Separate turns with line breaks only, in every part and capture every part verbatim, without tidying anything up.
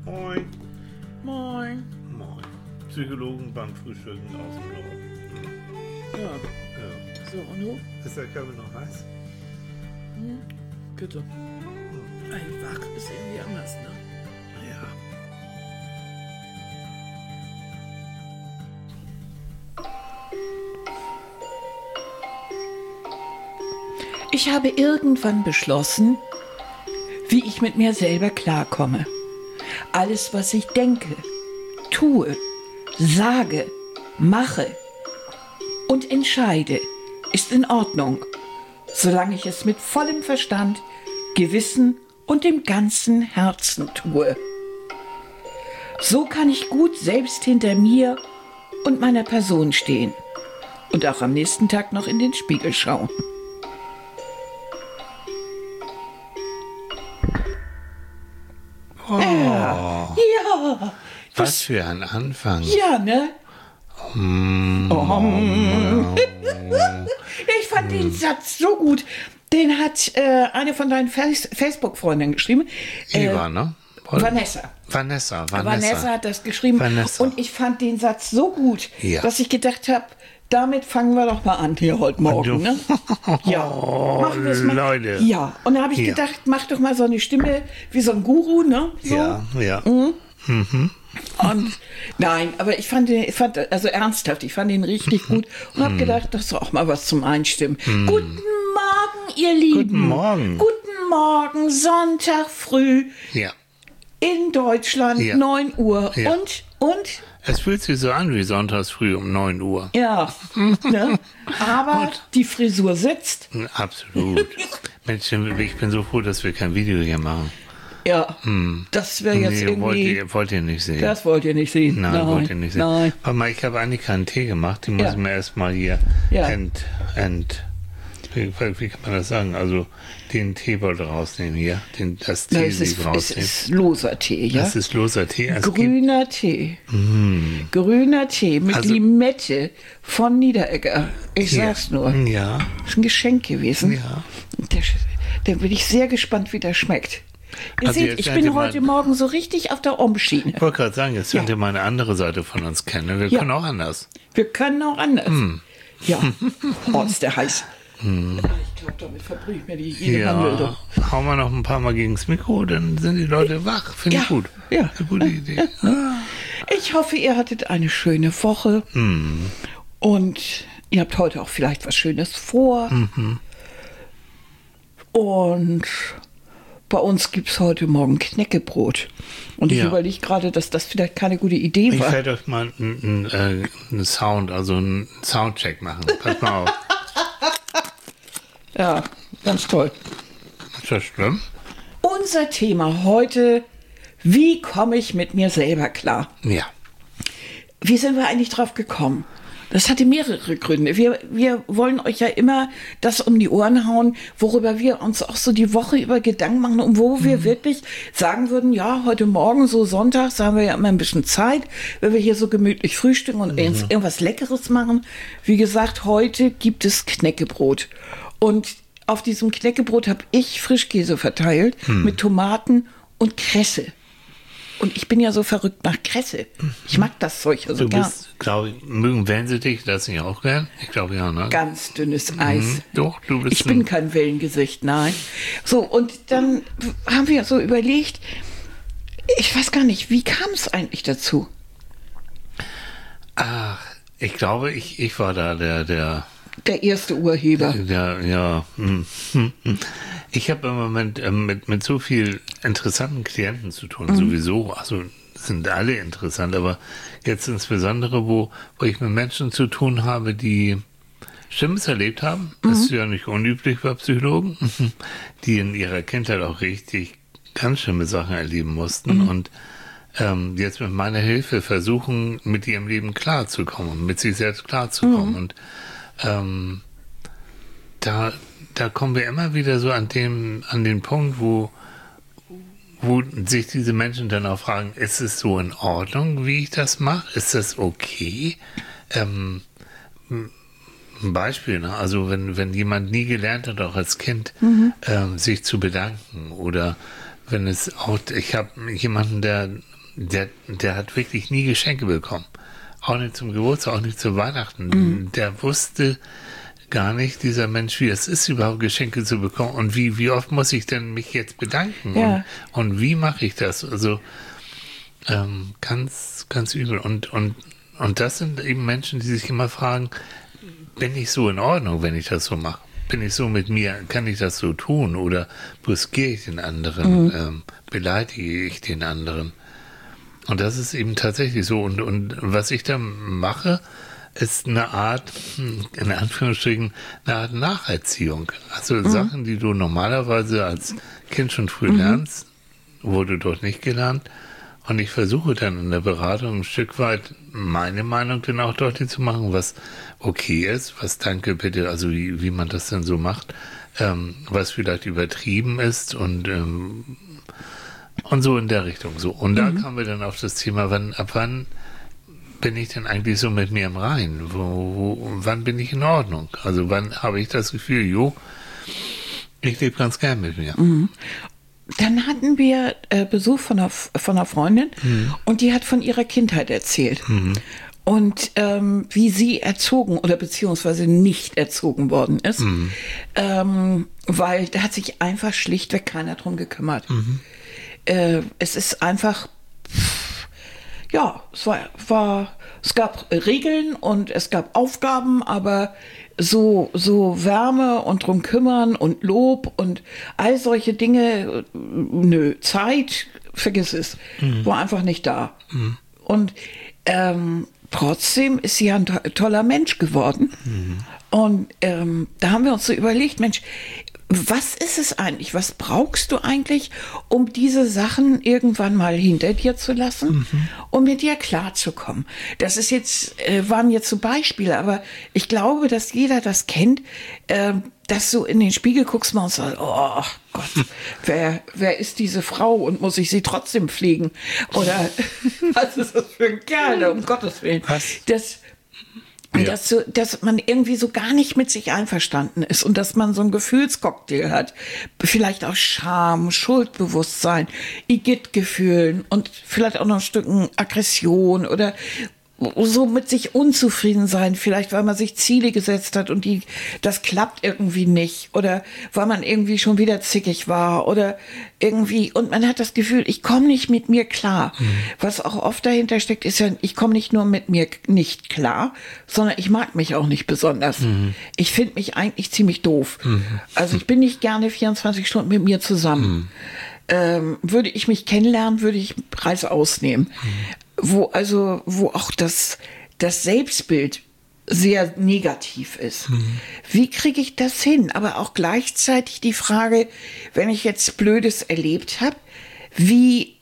Moin.
Moin.
Moin. Psychologen beim Frühstücken aus dem Norden.
Ja.
Ja.
So, und du?
Ist der Körper noch heiß?
Hm? Bitte. Hm. Ein Wach ist irgendwie anders, ne?
Ja.
Ich habe irgendwann beschlossen, wie ich mit mir selber klarkomme. Alles, was ich denke, tue, sage, mache und entscheide, ist in Ordnung, solange ich es mit vollem Verstand, Gewissen und dem ganzen Herzen tue. So kann ich gut selbst hinter mir und meiner Person stehen und auch am nächsten Tag noch in den Spiegel schauen.
Oh,
Ja, ja.
was für ein Anfang.
Ja, ne?
Mm.
Oh. Ich fand den Satz so gut. Den hat äh, eine von deinen Face- Facebook-Freundinnen geschrieben.
Eva,
Äh,
ne? Oder?
Vanessa.
Vanessa, Vanessa.
Vanessa hat das geschrieben.
Vanessa.
Und ich fand den Satz so gut,
Ja.
dass ich gedacht habe, damit fangen wir doch mal an hier heute Morgen. Ne? Ja, machen wir es mal.
Leute.
Ja, und da habe ich
Ja.
gedacht, mach doch mal so eine Stimme wie so ein Guru, ne? So.
Ja, ja.
Und nein, aber ich fand, den, ich fand, also ernsthaft, ich fand ihn richtig gut und habe gedacht, das ist auch mal was zum Einstimmen. Guten Morgen, ihr Lieben.
Guten Morgen.
Guten Morgen, Sonntag früh
Ja.
in Deutschland,
Ja.
neun Uhr.
Ja.
Und, und,
Es fühlt sich so an wie sonntags früh um neun Uhr.
ja, ne? Aber die Frisur sitzt.
Absolut. Mensch, ich bin so froh, dass wir kein Video hier machen.
Ja, das wäre jetzt
Nee, wollt
irgendwie,
ihr, wollt ihr nicht sehen.
das wollt ihr nicht sehen.
Nein,
nein
wollt ihr nicht sehen.
Nein.
Warte mal, ich habe eigentlich keinen Tee gemacht. Den
Ja.
muss ich mir erstmal hier
Ja.
ent, ent, wie, wie kann man das sagen? Also den Teebeutel rausnehmen hier, den, das
Na, es,
Teesieb
ist, es
rausnehmen.
ist loser Tee, ja?
Das ist loser Tee. Es gibt,
Grüner Tee. Grüner Tee mit
Also-
Limette von Niederegger. Ich sag's nur.
Ja,
Ist ein Geschenk gewesen.
ja.
Der, da bin ich sehr gespannt, wie der schmeckt. Ihr
Also
seht,
jetzt
ich
hätte
bin
man-
heute Morgen so richtig auf der Omschiene.
Ich wollte gerade sagen, jetzt
Ja.
könnt ihr mal eine andere Seite von uns kennen. Wir
Ja.
können auch anders.
Wir können auch anders.
Hm.
Ja. Oh, ist der heiß. Ich glaube, damit verbrühe ich mir die jede Handel.
Ja, hauen wir noch ein paar Mal gegens Mikro, dann sind die Leute wach. Finde ich
Ja.
gut.
Ja.
Eine gute Idee. Ah.
Ich hoffe, ihr hattet eine schöne Woche.
Hm.
Und ihr habt heute auch vielleicht was Schönes vor.
Mhm.
Und bei uns gibt es heute Morgen Knäckebrot. Und ich
Ja.
überlege gerade, dass das vielleicht keine gute Idee
Ich
war.
werde euch mal einen äh, einen Sound, also einen Soundcheck machen. Pass mal auf.
Ja, ganz toll.
Ist das schlimm?
Unser Thema heute, wie komme ich mit mir selber klar?
Ja.
Wie sind wir eigentlich drauf gekommen? Das hatte mehrere Gründe. Wir, wir wollen euch ja immer das um die Ohren hauen, worüber wir uns auch so die Woche über Gedanken machen und wo wir wirklich sagen würden, ja, heute Morgen, so sonntags, haben wir ja immer ein bisschen Zeit, wenn wir hier so gemütlich frühstücken und uns irgendwas Leckeres machen. Wie gesagt, heute gibt es Knäckebrot. Und auf diesem Knäckebrot habe ich Frischkäse verteilt mit Tomaten und Kresse. Und ich bin ja so verrückt nach Kresse. Ich mag das Zeug so
Du
gern.
bist, glaube ich, mögen Wellensittich das nicht auch gern? Ich glaube ja, ne?
Ganz dünnes Eis.
Mhm. Doch, du bist
Ich bin
ein-
kein Wellengesicht, nein. So, und dann haben wir so überlegt, ich weiß gar nicht, wie kam es eigentlich dazu?
Ach, ich glaube, ich, ich war da der, der,
Der erste Urheber.
der, ja. hm, hm, hm. Ich habe im Moment ähm, mit, mit so viel interessanten Klienten zu tun,
Mhm.
sowieso. Also sind alle interessant, aber jetzt insbesondere, wo, wo ich mit Menschen zu tun habe, die Schlimmes erlebt haben. Das ist ja nicht unüblich bei Psychologen, die in ihrer Kindheit auch richtig ganz schlimme Sachen erleben mussten und ähm, jetzt mit meiner Hilfe versuchen, mit ihrem Leben klarzukommen, mit sich selbst klarzukommen. Und ähm, da, da kommen wir immer wieder so an dem, an den Punkt, wo, wo sich diese Menschen dann auch fragen, ist es so in Ordnung, wie ich das mache? Ist das okay? Ähm, ein Beispiel, ne? Also wenn, wenn jemand nie gelernt hat, auch als Kind, ähm, sich zu bedanken oder wenn es auch, ich habe jemanden, der, der, der hat wirklich nie Geschenke bekommen. Auch nicht zum Geburtstag, auch nicht zu Weihnachten. Mhm. Der wusste gar nicht, dieser Mensch, wie es ist, überhaupt Geschenke zu bekommen und wie, wie oft muss ich denn mich jetzt bedanken
Ja.
und, und wie mache ich das? Also ähm, ganz, ganz übel. Und, und, und das sind eben Menschen, die sich immer fragen, bin ich so in Ordnung, wenn ich das so mache? Bin ich so mit mir, kann ich das so tun oder brüskiere ich den anderen, mhm. ähm, beleidige ich den anderen? Und das ist eben tatsächlich so. Und, und was ich da mache, ist eine Art, in Anführungsstrichen, eine Art Nacherziehung. Also mhm. Sachen, die du normalerweise als Kind schon früh mhm. lernst, wurde dort nicht gelernt. Und ich versuche dann in der Beratung ein Stück weit meine Meinung dann auch deutlich zu machen, was okay ist, was danke bitte, also wie, wie man das dann so macht, ähm, was vielleicht übertrieben ist und ähm, und so in der Richtung. So. Und da mhm. kamen wir dann auf das Thema, wann, ab wann bin ich denn eigentlich so mit mir im Reinen? Wo, wo, wann bin ich in Ordnung? Also wann habe ich das Gefühl, jo, ich lebe ganz gern mit mir.
Mhm. Dann hatten wir äh, Besuch von einer, von einer Freundin mhm. und die hat von ihrer Kindheit erzählt. Mhm. Und ähm, wie sie erzogen oder beziehungsweise nicht erzogen worden ist. Mhm. Ähm, weil da hat sich einfach schlichtweg keiner drum gekümmert. Mhm. Äh, es ist einfach, ja, es war, war, es gab Regeln und es gab Aufgaben, aber so, so Wärme und drum kümmern und Lob und all solche Dinge, nö, Zeit, vergiss es, mhm. war einfach nicht da. Mhm. Und ähm, trotzdem ist sie ja ein to- toller Mensch geworden. Mhm. Und ähm, da haben wir uns so überlegt, Mensch, was ist es eigentlich? Was brauchst du eigentlich, um diese Sachen irgendwann mal hinter dir zu lassen, mhm. um mit dir klarzukommen? Das ist jetzt, äh, waren jetzt so Beispiele, aber ich glaube, dass jeder das kennt, äh, dass du in den Spiegel guckst mal und sagst, oh Gott, wer, wer ist diese Frau und muss ich sie trotzdem pflegen? Oder was ist das für ein Kerl, um Gottes Willen? Was? Das Ja. Dass, so, dass man irgendwie so gar nicht mit sich einverstanden ist und dass man so einen Gefühlscocktail hat. Vielleicht auch Scham, Schuldbewusstsein, Igitt-Gefühlen und vielleicht auch noch ein Stück Aggression oder so mit sich unzufrieden sein, vielleicht weil man sich Ziele gesetzt hat und die, das klappt irgendwie nicht oder weil man irgendwie schon wieder zickig war oder irgendwie und man hat das Gefühl, ich komme nicht mit mir klar. Mhm. Was auch oft dahinter steckt, ist ja, ich komme nicht nur mit mir nicht klar, sondern ich mag mich auch nicht besonders. Mhm. Ich finde mich eigentlich ziemlich doof. Mhm. Also ich bin nicht gerne vierundzwanzig Stunden mit mir zusammen. Mhm. Ähm, würde ich mich kennenlernen, würde ich Preis ausnehmen. Mhm. Wo also, wo auch das, das Selbstbild sehr negativ ist. Mhm. Wie kriege ich das hin? Aber auch gleichzeitig die Frage, wenn ich jetzt Blödes erlebt habe, wie,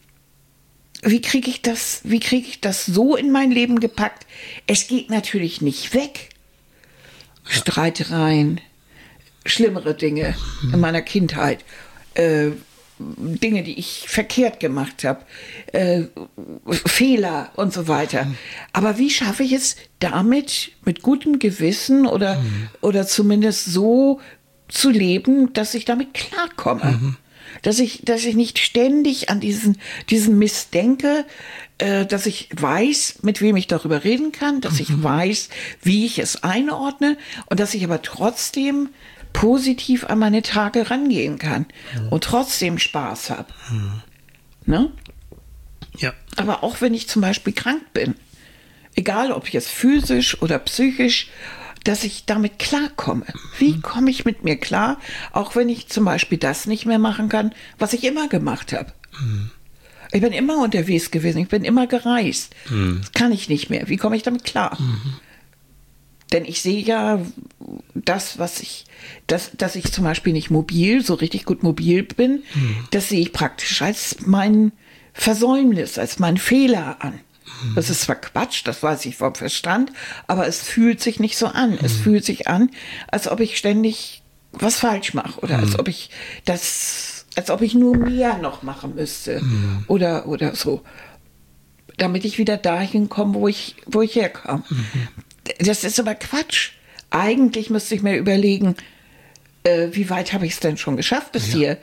wie kriege ich das, wie kriege ich das so in mein Leben gepackt? Es geht natürlich nicht weg. Ja. Streitereien, schlimmere Dinge mhm. in meiner Kindheit, äh, Dinge, die ich verkehrt gemacht habe, äh, Fehler und so weiter. Mhm. Aber wie schaffe ich es damit mit gutem Gewissen oder, mhm. oder zumindest so zu leben, dass ich damit klarkomme? Mhm. Dass ich, dass ich nicht ständig an diesen, diesen Mist denke, äh, dass ich weiß, mit wem ich darüber reden kann, dass mhm. ich weiß, wie ich es einordne und dass ich aber trotzdem positiv an meine Tage rangehen kann mhm. und trotzdem Spaß habe. Mhm. Ne?
Ja.
Aber auch wenn ich zum Beispiel krank bin, egal ob jetzt physisch oder psychisch, dass ich damit klarkomme. Wie komme ich mit mir klar, auch wenn ich zum Beispiel das nicht mehr machen kann, was ich immer gemacht habe. Mhm. Ich bin immer unterwegs gewesen, ich bin immer gereist. Mhm. Das kann ich nicht mehr. Wie komme ich damit klar? Mhm. Denn ich sehe ja das, was ich, das, dass ich zum Beispiel nicht mobil, so richtig gut mobil bin, mhm. das sehe ich praktisch als mein Versäumnis, als mein Fehler an. Mhm. Das ist zwar Quatsch, das weiß ich vom Verstand, aber es fühlt sich nicht so an. Mhm. Es fühlt sich an, als ob ich ständig was falsch mache oder mhm. als ob ich das, als ob ich nur mehr noch machen müsste mhm. oder, oder so, damit ich wieder dahin komme, wo ich, wo ich herkam. Mhm. Das ist aber Quatsch. Eigentlich müsste ich mir überlegen, äh, wie weit habe ich es denn schon geschafft bis ja. hier?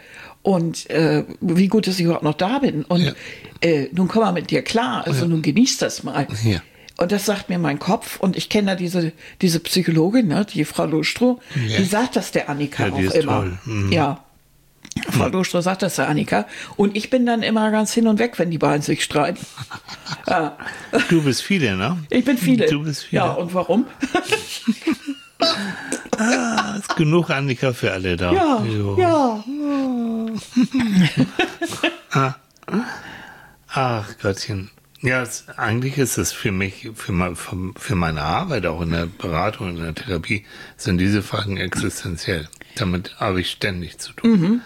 Und äh, wie gut, dass ich überhaupt noch da bin. Und
Ja.
äh, nun komm mal mit dir klar, also
Ja.
nun genieß das mal.
Ja.
Und das sagt mir mein Kopf. Und ich kenne da diese, diese Psychologin, ne, die Frau Lustrow,
Ja.
die sagt das der Annika
Ja,
auch
die ist
immer.
toll. Mhm.
Ja. Frau Lustrow sagt das der Annika. Und ich bin dann immer ganz hin und weg, wenn die beiden sich streiten. Ja.
Du bist viele, ne?
Ich bin viele.
Du bist viele.
Ja, und warum?
Ah, ist genug Annika für alle da.
Ja,
Jo.
ja.
Ach Gottchen. Ja, es, eigentlich ist es für mich, für, mein, für, für meine Arbeit, auch in der Beratung, in der Therapie, sind diese Fragen existenziell. Damit habe ich ständig zu tun.
Mhm.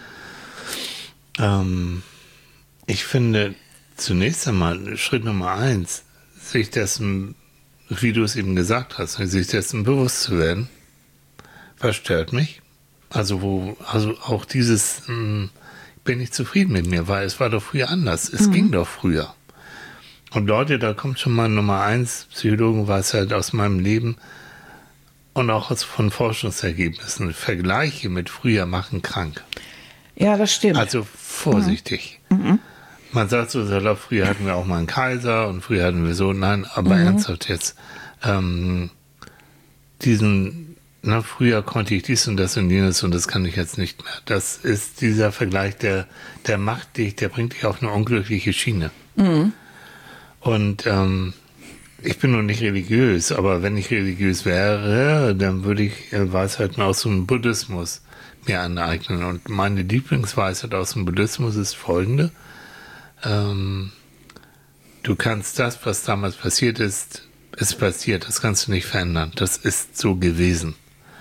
Ähm, ich finde, zunächst einmal, Schritt Nummer eins, sich dessen, wie du es eben gesagt hast, sich dessen bewusst zu werden, was stört mich? Also wo, also auch dieses, mh, bin ich zufrieden mit mir, weil es war doch früher anders. Es mhm. ging doch früher. Und Leute, da kommt schon mal Nummer eins, Psychologenweisheit aus meinem Leben und auch aus, von Forschungsergebnissen. Vergleiche mit früher machen krank.
Ja, das stimmt.
Also vorsichtig.
Mhm.
Man sagt so salopp, früher hatten wir auch mal einen Kaiser und früher hatten wir so, nein, aber
Mhm.
ernsthaft jetzt, ähm, diesen, na, früher konnte ich dies und das und jenes und das kann ich jetzt nicht mehr. Das ist dieser Vergleich, der, der macht dich, der bringt dich auf eine unglückliche Schiene.
Mhm.
Und ähm, ich bin noch nicht religiös, aber wenn ich religiös wäre, dann würde ich äh, Weisheiten aus dem Buddhismus mir aneignen. Und meine Lieblingsweisheit aus dem Buddhismus ist folgende. Ähm, du kannst das, was damals passiert ist, ist passiert. Das kannst du nicht verändern. Das ist so gewesen.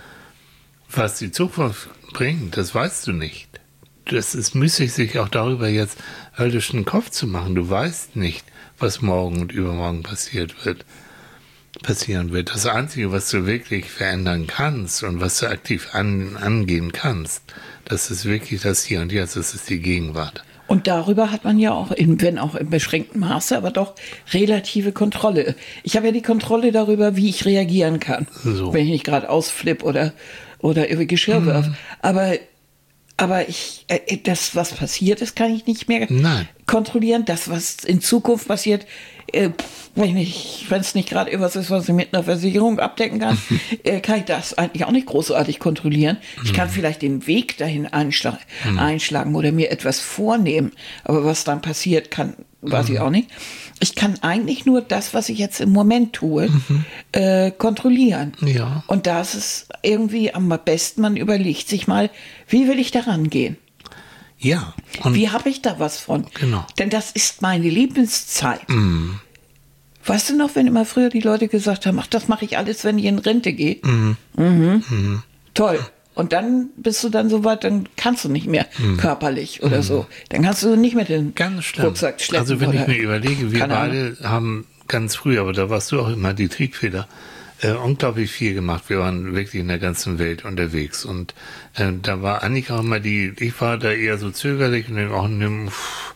Was die Zukunft bringt, das weißt du nicht. Das ist müßig, sich auch darüber jetzt höllischen Kopf zu machen. Du weißt nicht, was morgen und übermorgen passiert wird, passieren wird. Das Einzige, was du wirklich verändern kannst und was du aktiv an, angehen kannst, das ist wirklich das Hier und Jetzt, das ist die Gegenwart.
Und darüber hat man ja auch, in, wenn auch im beschränkten Maße, aber doch relative Kontrolle. Ich habe ja die Kontrolle darüber, wie ich reagieren kann,
So.
wenn ich nicht gerade ausflippe oder, oder über Geschirr werf.
Mhm.
Aber Aber ich, äh, das, was passiert ist, kann ich nicht mehr
Nein.
kontrollieren. Das, was in Zukunft passiert, äh, wenn ich, wenn es nicht gerade etwas ist, was ich mit einer Versicherung abdecken kann, äh, kann ich das eigentlich auch nicht großartig kontrollieren. Ich kann vielleicht den Weg dahin einschla- einschlagen oder mir etwas vornehmen. Aber was dann passiert, kann, weiß ich auch nicht. Ich kann eigentlich nur das, was ich jetzt im Moment tue, äh, kontrollieren.
Ja.
Und da ist es irgendwie am besten, man überlegt sich mal, wie will ich daran gehen?
Ja. Und
Wie habe ich da was von?
Genau.
Denn das ist meine Lebenszeit. Weißt du noch, wenn immer früher die Leute gesagt haben, ach, das mache ich alles, wenn ich in Rente gehe? Mhm. Mhm. Toll. Und dann bist du dann so weit, dann kannst du nicht mehr körperlich oder so. Dann kannst du nicht mehr den
Ganz schlimm.
Rucksack schleppen.
Also wenn ich
oder-
mir überlege, wir
Keine
beide haben ganz früh, aber da warst du auch immer die Triebfeder, äh, unglaublich viel gemacht. Wir waren wirklich in der ganzen Welt unterwegs und äh, da war Annika auch immer die, ich war da eher so zögerlich und dann auch nimm,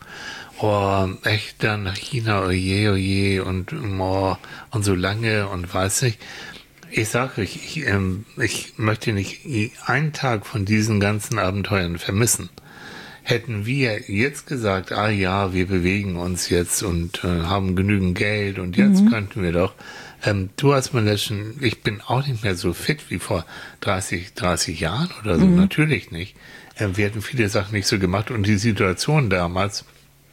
oh, echt dann nach China, oje, oje und oh, und so lange und weiß nicht. Ich sage, ich, ich, ähm, ich möchte nicht einen Tag von diesen ganzen Abenteuern vermissen. Hätten wir jetzt gesagt, ah ja, wir bewegen uns jetzt und äh, haben genügend Geld und jetzt mhm. könnten wir doch. Ähm, du hast mal letzten, ich bin auch nicht mehr so fit wie vor dreißig, dreißig Jahren oder so, mhm. natürlich nicht. Ähm, wir hätten viele Sachen nicht so gemacht und die Situation damals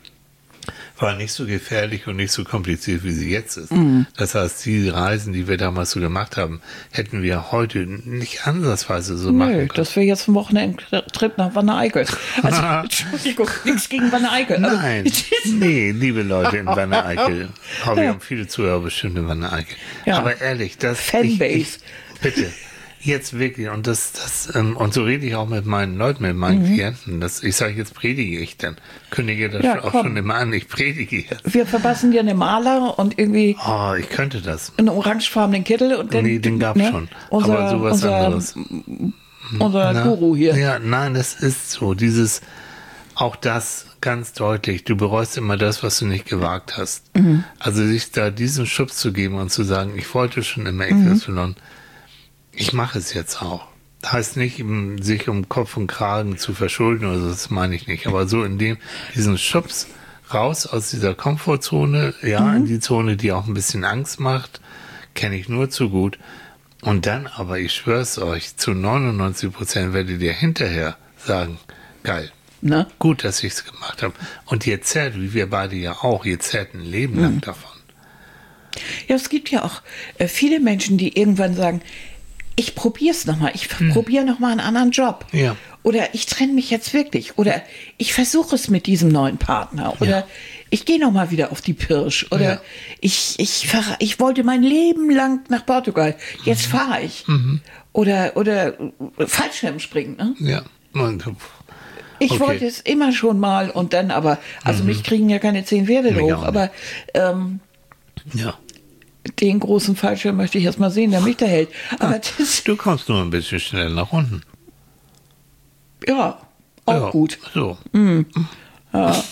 war nicht so gefährlich und nicht so kompliziert, wie sie jetzt ist. Mhm. Das heißt, die Reisen, die wir damals so gemacht haben, hätten wir heute nicht ansatzweise so
Nö,
machen können.
das wäre jetzt ein Wochenendtrip nach Wanne-Eickel. Also, Entschuldigung, nichts gegen Wanne-Eickel.
Nein, nee, liebe Leute in Wanne-Eickel. Aber wir haben viele Zuhörer bestimmt in Wanne-Eickel.
Ja.
Aber ehrlich, das...
Fanbase.
Ich, ich, bitte. Jetzt wirklich, und das, das, ähm, und so rede ich auch mit meinen Leuten, mit meinen mhm. Klienten. Das, ich sage, jetzt predige ich dann. Kündige das
Ja,
auch
komm.
schon immer an, ich predige jetzt.
Wir verpassen dir eine Maler und irgendwie
Oh, ich könnte das.
einen orangefarbenen Kittel und dann.
Nee, den gab's
ne,
schon.
Unser,
Aber sowas
unser,
anderes.
Unser
Na,
Guru hier.
Ja, nein, das ist so. Dieses, auch das ganz deutlich. Du bereust immer das, was du nicht gewagt hast. Mhm. Also sich da diesen Schubs zu geben und zu sagen, ich wollte schon immer X Y. Mhm. Ich mache es jetzt auch. heißt nicht, sich um Kopf und Kragen zu verschulden oder so, das meine ich nicht. Aber so in dem, diesen Schubs raus aus dieser Komfortzone, ja, mhm. in die Zone, die auch ein bisschen Angst macht, kenne ich nur zu gut. Und dann, aber ich schwör's euch, zu neunundneunzig Prozent werdet ihr hinterher sagen, geil,
na?
Gut, dass ich es gemacht habe. Und ihr zerrt, wie wir beide ja auch, ihr zerrt ein Leben lang mhm. davon.
Ja, es gibt ja auch äh, viele Menschen, die irgendwann sagen, ich probiere es nochmal, ich hm. probiere nochmal einen anderen Job.
Ja.
Oder ich trenne mich jetzt wirklich. Oder ich versuche es mit diesem neuen Partner. Oder ja. ich gehe nochmal wieder auf die Pirsch. Oder ja. ich, ich, fahr, ich wollte mein Leben lang nach Portugal. Jetzt mhm. fahre ich. Mhm. Oder, oder Fallschirmspringen. Ne?
Ja. Und,
ich
okay.
wollte es immer schon mal und dann aber, also mhm. mich kriegen ja keine zehn Pferde
mich
hoch, aber ähm,
ja.
den großen Fallschirm möchte ich erst mal sehen, der mich da hält. Aber
ah,
das,
du kommst nur ein bisschen schnell nach unten.
Ja, auch
ja,
gut.
So.
Mm. Ja.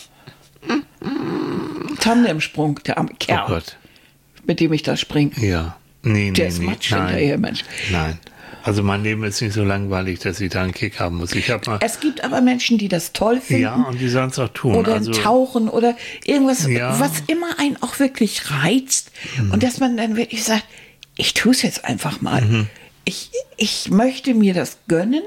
Tandemsprung, der arme Kerl,
oh Gott.
mit dem ich da springe.
Ja. Nee,
der
nee,
ist
nee.
Matsch hinterher, Mensch.
Nein. Also mein Leben ist nicht so langweilig, dass ich da einen Kick haben muss. Ich hab mal
es gibt aber Menschen, die das toll finden.
Ja, und die sollen es auch tun.
Oder
also,
Tauchen oder irgendwas,
ja.
was immer einen auch wirklich reizt. Mhm. Und dass man dann wirklich sagt, ich tue es jetzt einfach mal. Mhm. Ich, ich möchte mir das gönnen,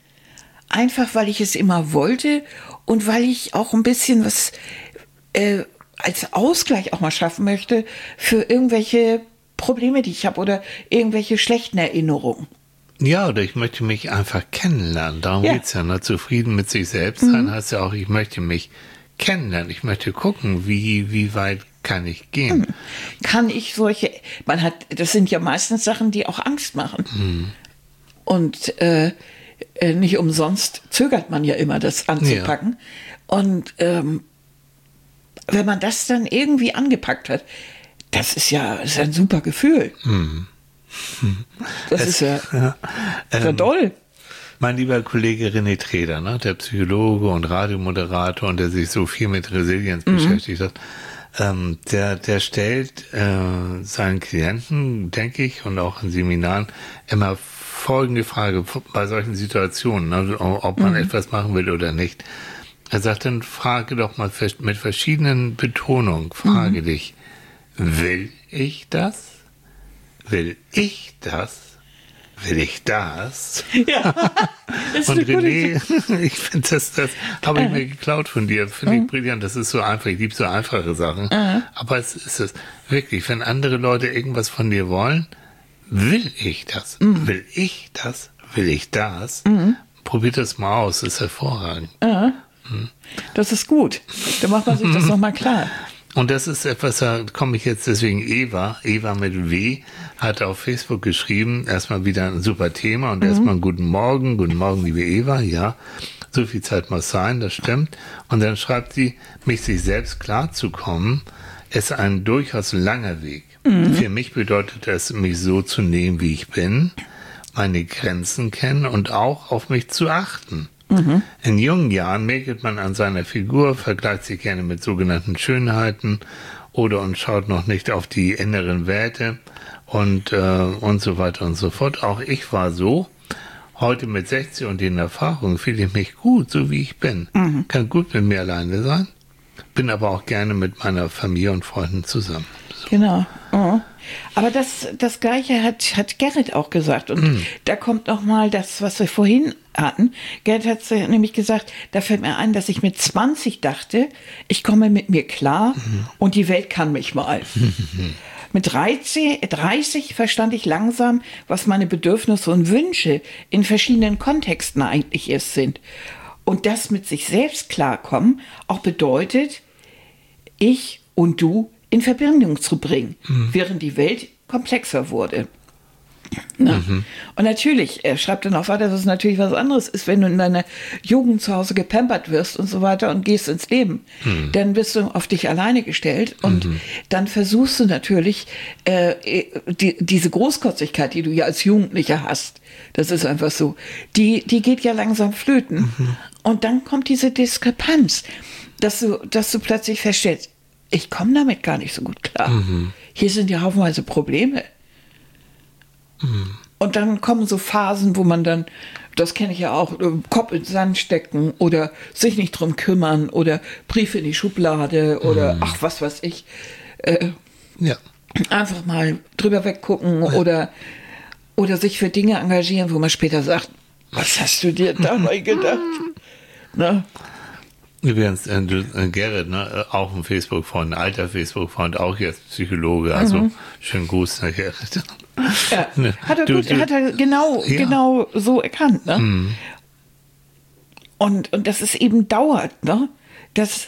einfach weil ich es immer wollte und weil ich auch ein bisschen was äh, als Ausgleich auch mal schaffen möchte für irgendwelche Probleme, die ich habe oder irgendwelche schlechten Erinnerungen.
Ja, oder ich möchte mich einfach kennenlernen. Darum
ja.
geht's ja. Ne? Zufrieden mit sich selbst sein mhm. heißt ja auch, ich möchte mich kennenlernen. Ich möchte gucken, wie, wie weit kann ich gehen.
Mhm. Kann ich solche, man hat, das sind ja meistens Sachen, die auch Angst machen. Mhm. Und äh, nicht umsonst zögert man ja immer, das anzupacken. Ja. Und ähm, wenn man das dann irgendwie angepackt hat, das ist ja, das ist ein super Gefühl. Mhm. Das es, ist ja, ja ähm, toll.
Mein lieber Kollege René Treder, ne, der Psychologe und Radiomoderator und der sich so viel mit Resilienz mhm. beschäftigt hat, ähm, der, der stellt äh, seinen Klienten, denke ich, und auch in Seminaren immer folgende Frage bei solchen Situationen, ne, ob man mhm. etwas machen will oder nicht. Er sagt dann, frage doch mal mit verschiedenen Betonungen, frage mhm. dich, will ich das? Will ich das? Will ich das?
Ja, das ist
und
eine
René, ich finde das, das habe ich mir geklaut von dir, finde ich brillant, das ist so einfach, ich liebe so einfache Sachen, uh. aber es ist es wirklich, wenn andere Leute irgendwas von dir wollen, will ich das? Mm. Will ich das? Will ich das? Mm. Probiert das mal aus, das ist hervorragend.
Uh. Mm. Das ist gut, dann macht man sich das nochmal klar.
Und das ist etwas, da komme ich jetzt deswegen Eva, Eva mit W, hat auf Facebook geschrieben, erstmal wieder ein super Thema und mhm. erstmal guten Morgen, guten Morgen, liebe Eva, ja, so viel Zeit muss sein, das stimmt. Und dann schreibt sie, mich sich selbst klar zu kommen, ist ein durchaus langer Weg. Mhm. Für mich bedeutet es, mich so zu nehmen, wie ich bin, meine Grenzen kennen und auch auf mich zu achten. Mhm. In jungen Jahren mäkelt man an seiner Figur, vergleicht sich gerne mit sogenannten Schönheiten oder und schaut noch nicht auf die inneren Werte und, äh, und so weiter und so fort. Auch ich war so. Heute mit sechzig und den Erfahrungen fühle ich mich gut, so wie ich bin. Mhm. Kann gut mit mir alleine sein, bin aber auch gerne mit meiner Familie und Freunden zusammen. So.
Genau. Oh. Aber das, das Gleiche hat, hat Gerrit auch gesagt. Und mm. da kommt noch mal das, was wir vorhin hatten. Gerrit hat nämlich gesagt, da fällt mir ein, dass ich mit zwanzig dachte, ich komme mit mir klar mm. und die Welt kann mich mal. Mit dreißig, dreißig verstand ich langsam, was meine Bedürfnisse und Wünsche in verschiedenen Kontexten eigentlich erst sind. Und das mit sich selbst klarkommen auch bedeutet, ich und du in Verbindung zu bringen, mhm. während die Welt komplexer wurde. Mhm. Und natürlich, er schreibt dann auch weiter, dass es natürlich was anderes ist, wenn du in deiner Jugend zu Hause gepampert wirst und so weiter und gehst ins Leben. Mhm. Dann bist du auf dich alleine gestellt und mhm. dann versuchst du natürlich äh, die, diese Großkotzigkeit, die du ja als Jugendlicher hast, das ist einfach so, die, die geht ja langsam flöten. Mhm. Und dann kommt diese Diskrepanz, dass du, dass du plötzlich feststellst, ich komme damit gar nicht so gut klar. Mhm. Hier sind ja haufenweise Probleme. Mhm. Und dann kommen so Phasen, wo man dann, das kenne ich ja auch, Kopf in den Sand stecken oder sich nicht drum kümmern oder Briefe in die Schublade oder ach, was weiß ich. Äh,
ja.
Einfach mal drüber weggucken ja. oder, oder sich für Dinge engagieren, wo man später sagt, was hast du dir dabei gedacht? Ne?
Übrigens, äh, äh, Gerrit, ne, auch ein Facebook-Freund, ein alter Facebook-Freund, auch jetzt Psychologe, also mhm. schönen Gruß nach Gerrit.
Ja, hat er, du, gut, du, hat er genau, ja. genau so erkannt. Ne? Mhm. Und, und dass es eben dauert, ne? dass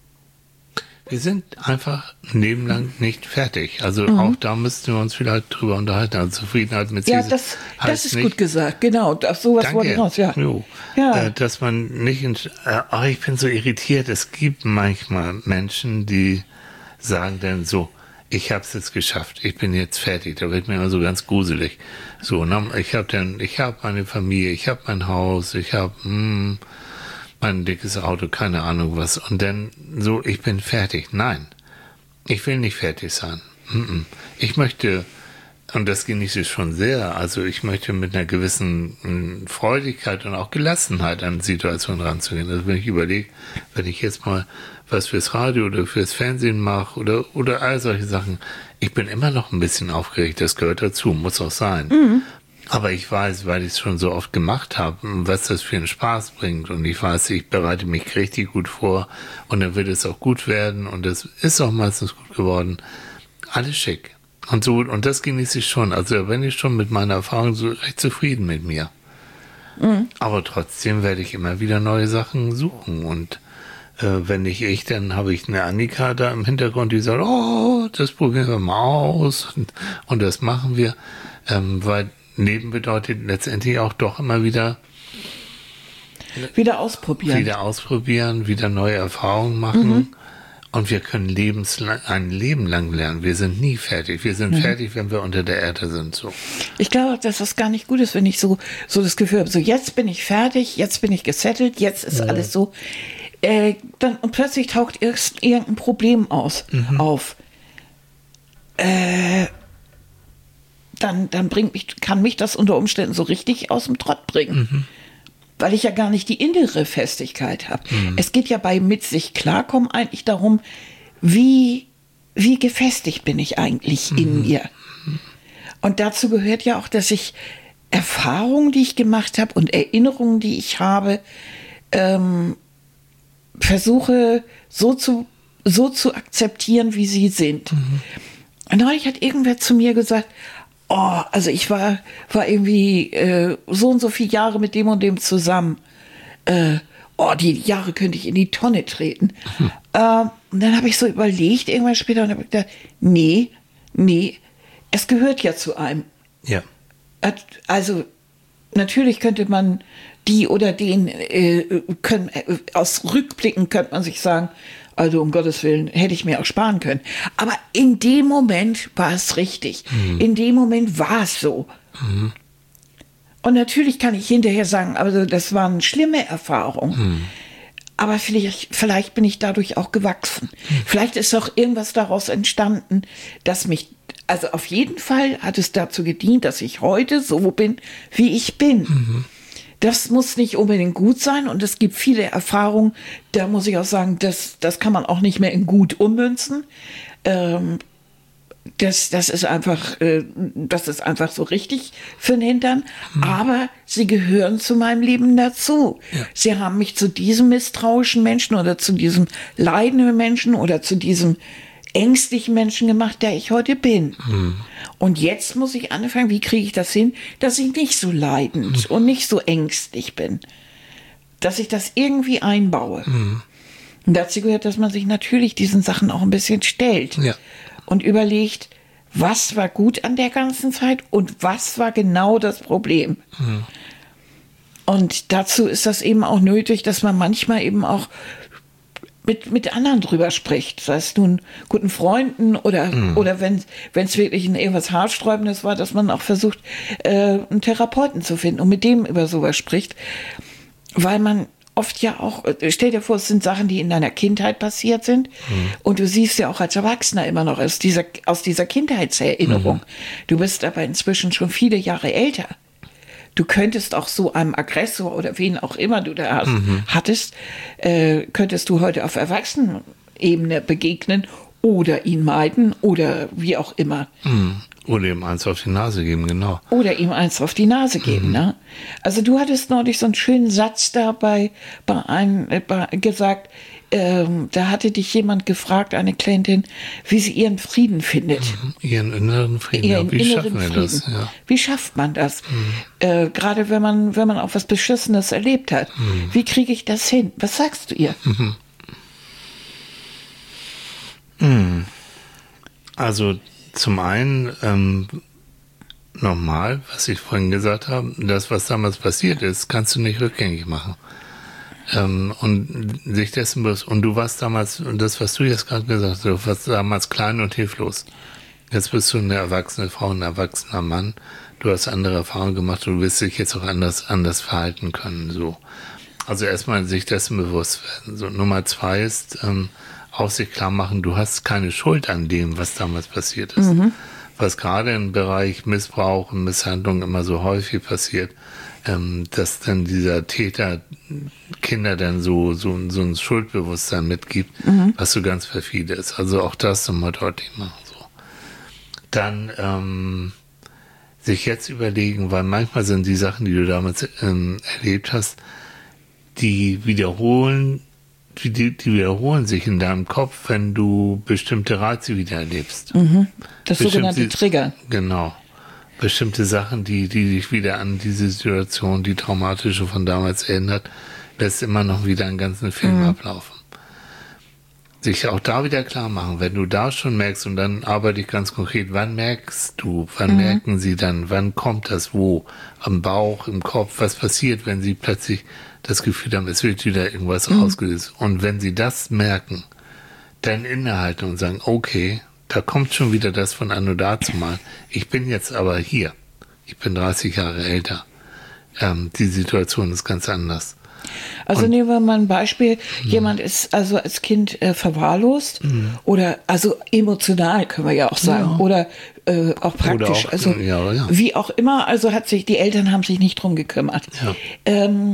wir sind einfach ein Leben lang nicht fertig. Also mhm. auch da müssten wir uns vielleicht drüber unterhalten. Also Zufriedenheit mit sich.
Ja, das, das ist nicht, gut gesagt. Genau, das, sowas
danke.
wollte ich raus. Ja.
Ja. Äh, dass man nicht, in, äh, oh, ich bin so irritiert. Es gibt manchmal Menschen, die sagen dann so, ich habe es jetzt geschafft, ich bin jetzt fertig. Da wird mir immer so ganz gruselig. So, ne? Ich habe dann, ich habe meine Familie, ich habe mein Haus, ich habe hm, mein dickes Auto, keine Ahnung was. Und dann so, ich bin fertig. Nein, ich will nicht fertig sein. Ich möchte, und das genieße ich schon sehr, also ich möchte mit einer gewissen Freudigkeit und auch Gelassenheit an Situationen ranzugehen. Also wenn ich überlege, wenn ich jetzt mal was fürs Radio oder fürs Fernsehen mache oder, oder all solche Sachen, ich bin immer noch ein bisschen aufgeregt, das gehört dazu, muss auch sein. Mhm. Aber ich weiß, weil ich es schon so oft gemacht habe, was das für einen Spaß bringt. Und ich weiß, ich bereite mich richtig gut vor und dann wird es auch gut werden. Und es ist auch meistens gut geworden. Alles schick. Und so, und das genieße ich schon. Also wenn ich schon mit meiner Erfahrung so recht zufrieden mit mir. Mhm. Aber trotzdem werde ich immer wieder neue Sachen suchen. Und äh, wenn nicht ich, dann habe ich eine Annika da im Hintergrund, die sagt, oh, das probieren wir mal aus. Und, und das machen wir. Ähm, weil Leben bedeutet letztendlich auch doch immer wieder
wieder ausprobieren.
Wieder ausprobieren, wieder neue Erfahrungen machen. Mhm. Und wir können lebenslang, ein Leben lang lernen. Wir sind nie fertig. Wir sind mhm. fertig, wenn wir unter der Erde sind. So.
Ich glaube, dass das gar nicht gut ist, wenn ich so, so das Gefühl habe, so jetzt bin ich fertig, jetzt bin ich gesettelt, jetzt ist ja. alles so. Äh, dann, und plötzlich taucht irgendein Problem aus, mhm. auf. Äh, Dann, dann bringt mich, kann mich das unter Umständen so richtig aus dem Trott bringen. Mhm. Weil ich ja gar nicht die innere Festigkeit habe. Mhm. Es geht ja bei mit sich klarkommen eigentlich darum, wie, wie gefestigt bin ich eigentlich mhm. in mir. Und dazu gehört ja auch, dass ich Erfahrungen, die ich gemacht habe und Erinnerungen, die ich habe, ähm, versuche so zu, so zu akzeptieren, wie sie sind. Mhm. Und neulich hat irgendwer zu mir gesagt, oh, also ich war, war irgendwie äh, so und so viele Jahre mit dem und dem zusammen. Äh, oh, die Jahre könnte ich in die Tonne treten. Hm. Ähm, und dann habe ich so überlegt, irgendwann später, und habe gedacht, nee, nee, es gehört ja zu einem.
Ja.
Also natürlich könnte man die oder den, äh, können, äh, aus Rückblicken könnte man sich sagen, also um Gottes Willen, hätte ich mir auch sparen können. Aber in dem Moment war es richtig. Mhm. In dem Moment war es so. Mhm. Und natürlich kann ich hinterher sagen, also das waren schlimme Erfahrungen. Mhm. Aber vielleicht, vielleicht bin ich dadurch auch gewachsen. Mhm. Vielleicht ist auch irgendwas daraus entstanden, dass mich, also auf jeden Fall hat es dazu gedient, dass ich heute so bin, wie ich bin. Mhm. Das muss nicht unbedingt gut sein und es gibt viele Erfahrungen, da muss ich auch sagen, das, das kann man auch nicht mehr in gut ummünzen. Ähm, das, das ist einfach, äh, das ist einfach so richtig für den Hintern. Mhm. Aber sie gehören zu meinem Leben dazu. Ja. Sie haben mich zu diesem misstrauischen Menschen oder zu diesem leidenden Menschen oder zu diesem ängstlichen Menschen gemacht, der ich heute bin. Mhm. Und jetzt muss ich anfangen, wie kriege ich das hin, dass ich nicht so leidend mhm. und nicht so ängstlich bin. Dass ich das irgendwie einbaue. Mhm. Und dazu gehört, dass man sich natürlich diesen Sachen auch ein bisschen stellt. Ja. Und überlegt, was war gut an der ganzen Zeit und was war genau das Problem. Mhm. Und dazu ist das eben auch nötig, dass man manchmal eben auch mit, mit anderen drüber spricht, sei es nun guten Freunden oder, mhm. oder wenn es wirklich ein irgendwas Haarsträubendes war, dass man auch versucht, äh, einen Therapeuten zu finden und mit dem über sowas spricht, weil man oft ja auch, stell dir vor, es sind Sachen, die in deiner Kindheit passiert sind. Mhm. Und du siehst ja auch als Erwachsener immer noch aus dieser, aus dieser Kindheitserinnerung. Mhm. Du bist aber inzwischen schon viele Jahre älter. Du könntest auch so einem Aggressor oder wen auch immer du da hast, mhm. hattest, äh, könntest du heute auf Erwachsenenebene begegnen oder ihn meiden oder wie auch immer.
Mhm. Oder ihm eins auf die Nase geben, genau.
Oder ihm eins auf die Nase geben, mhm. ne? Also du hattest neulich so einen schönen Satz da bei, bei einem äh, bei, gesagt, ähm, da hatte dich jemand gefragt, eine Klientin, wie sie ihren Frieden findet.
Mhm. Ihren inneren Frieden,
ihren
ja, wie
inneren
schaffen wir
Frieden.
das? Ja.
Wie schafft man das?
Mhm.
Äh, gerade wenn man, wenn man auch was Beschissenes erlebt hat. Mhm. Wie kriege ich das hin? Was sagst du ihr?
Mhm. Mhm. Also zum einen, ähm, nochmal, was ich vorhin gesagt habe, das, was damals passiert ist, kannst du nicht rückgängig machen. Ähm, und sich dessen bewusst, und du warst damals, und das, was du jetzt gerade gesagt hast, du warst damals klein und hilflos. Jetzt bist du eine erwachsene Frau, ein erwachsener Mann. Du hast andere Erfahrungen gemacht, du wirst dich jetzt auch anders, anders verhalten können, so. Also erstmal sich dessen bewusst werden. So, Nummer zwei ist, ähm, auch sich klar machen, du hast keine Schuld an dem, was damals passiert ist. Mhm. Was gerade im Bereich Missbrauch und Misshandlung immer so häufig passiert, ähm, dass dann dieser Täter Kinder dann so, so, so ein Schuldbewusstsein mitgibt, mhm. was so ganz perfide ist. Also auch das nochmal deutlich machen. So. Dann ähm, sich jetzt überlegen, weil manchmal sind die Sachen, die du damals ähm, erlebt hast, die wiederholen Die, die wiederholen sich in deinem Kopf, wenn du bestimmte Reize wieder erlebst.
Mhm. Das
bestimmte,
sogenannte Trigger.
Genau. Bestimmte Sachen, die, die dich wieder an diese Situation, die traumatische von damals erinnert, lässt immer noch wieder einen ganzen Film mhm. ablaufen. Sich auch da wieder klar machen, wenn du da schon merkst, und dann arbeite ich ganz konkret, wann merkst du, wann mhm. merken sie dann, wann kommt das, wo, am Bauch, im Kopf, was passiert, wenn sie plötzlich das Gefühl haben, es wird wieder irgendwas mhm. ausgelöst. Und wenn sie das merken, dann innehalten und sagen, okay, da kommt schon wieder das von anno dazu mal. Ich bin jetzt aber hier. Ich bin dreißig Jahre älter. Ähm, die Situation ist ganz anders.
Also
und,
nehmen wir mal ein Beispiel. Mh. Jemand ist also als Kind äh, verwahrlost mh. oder also emotional, können wir ja auch sagen, ja. oder äh, auch praktisch. Auch, also ja, ja. wie auch immer, also hat sich, die Eltern haben sich nicht drum gekümmert.
Ja.
Ähm,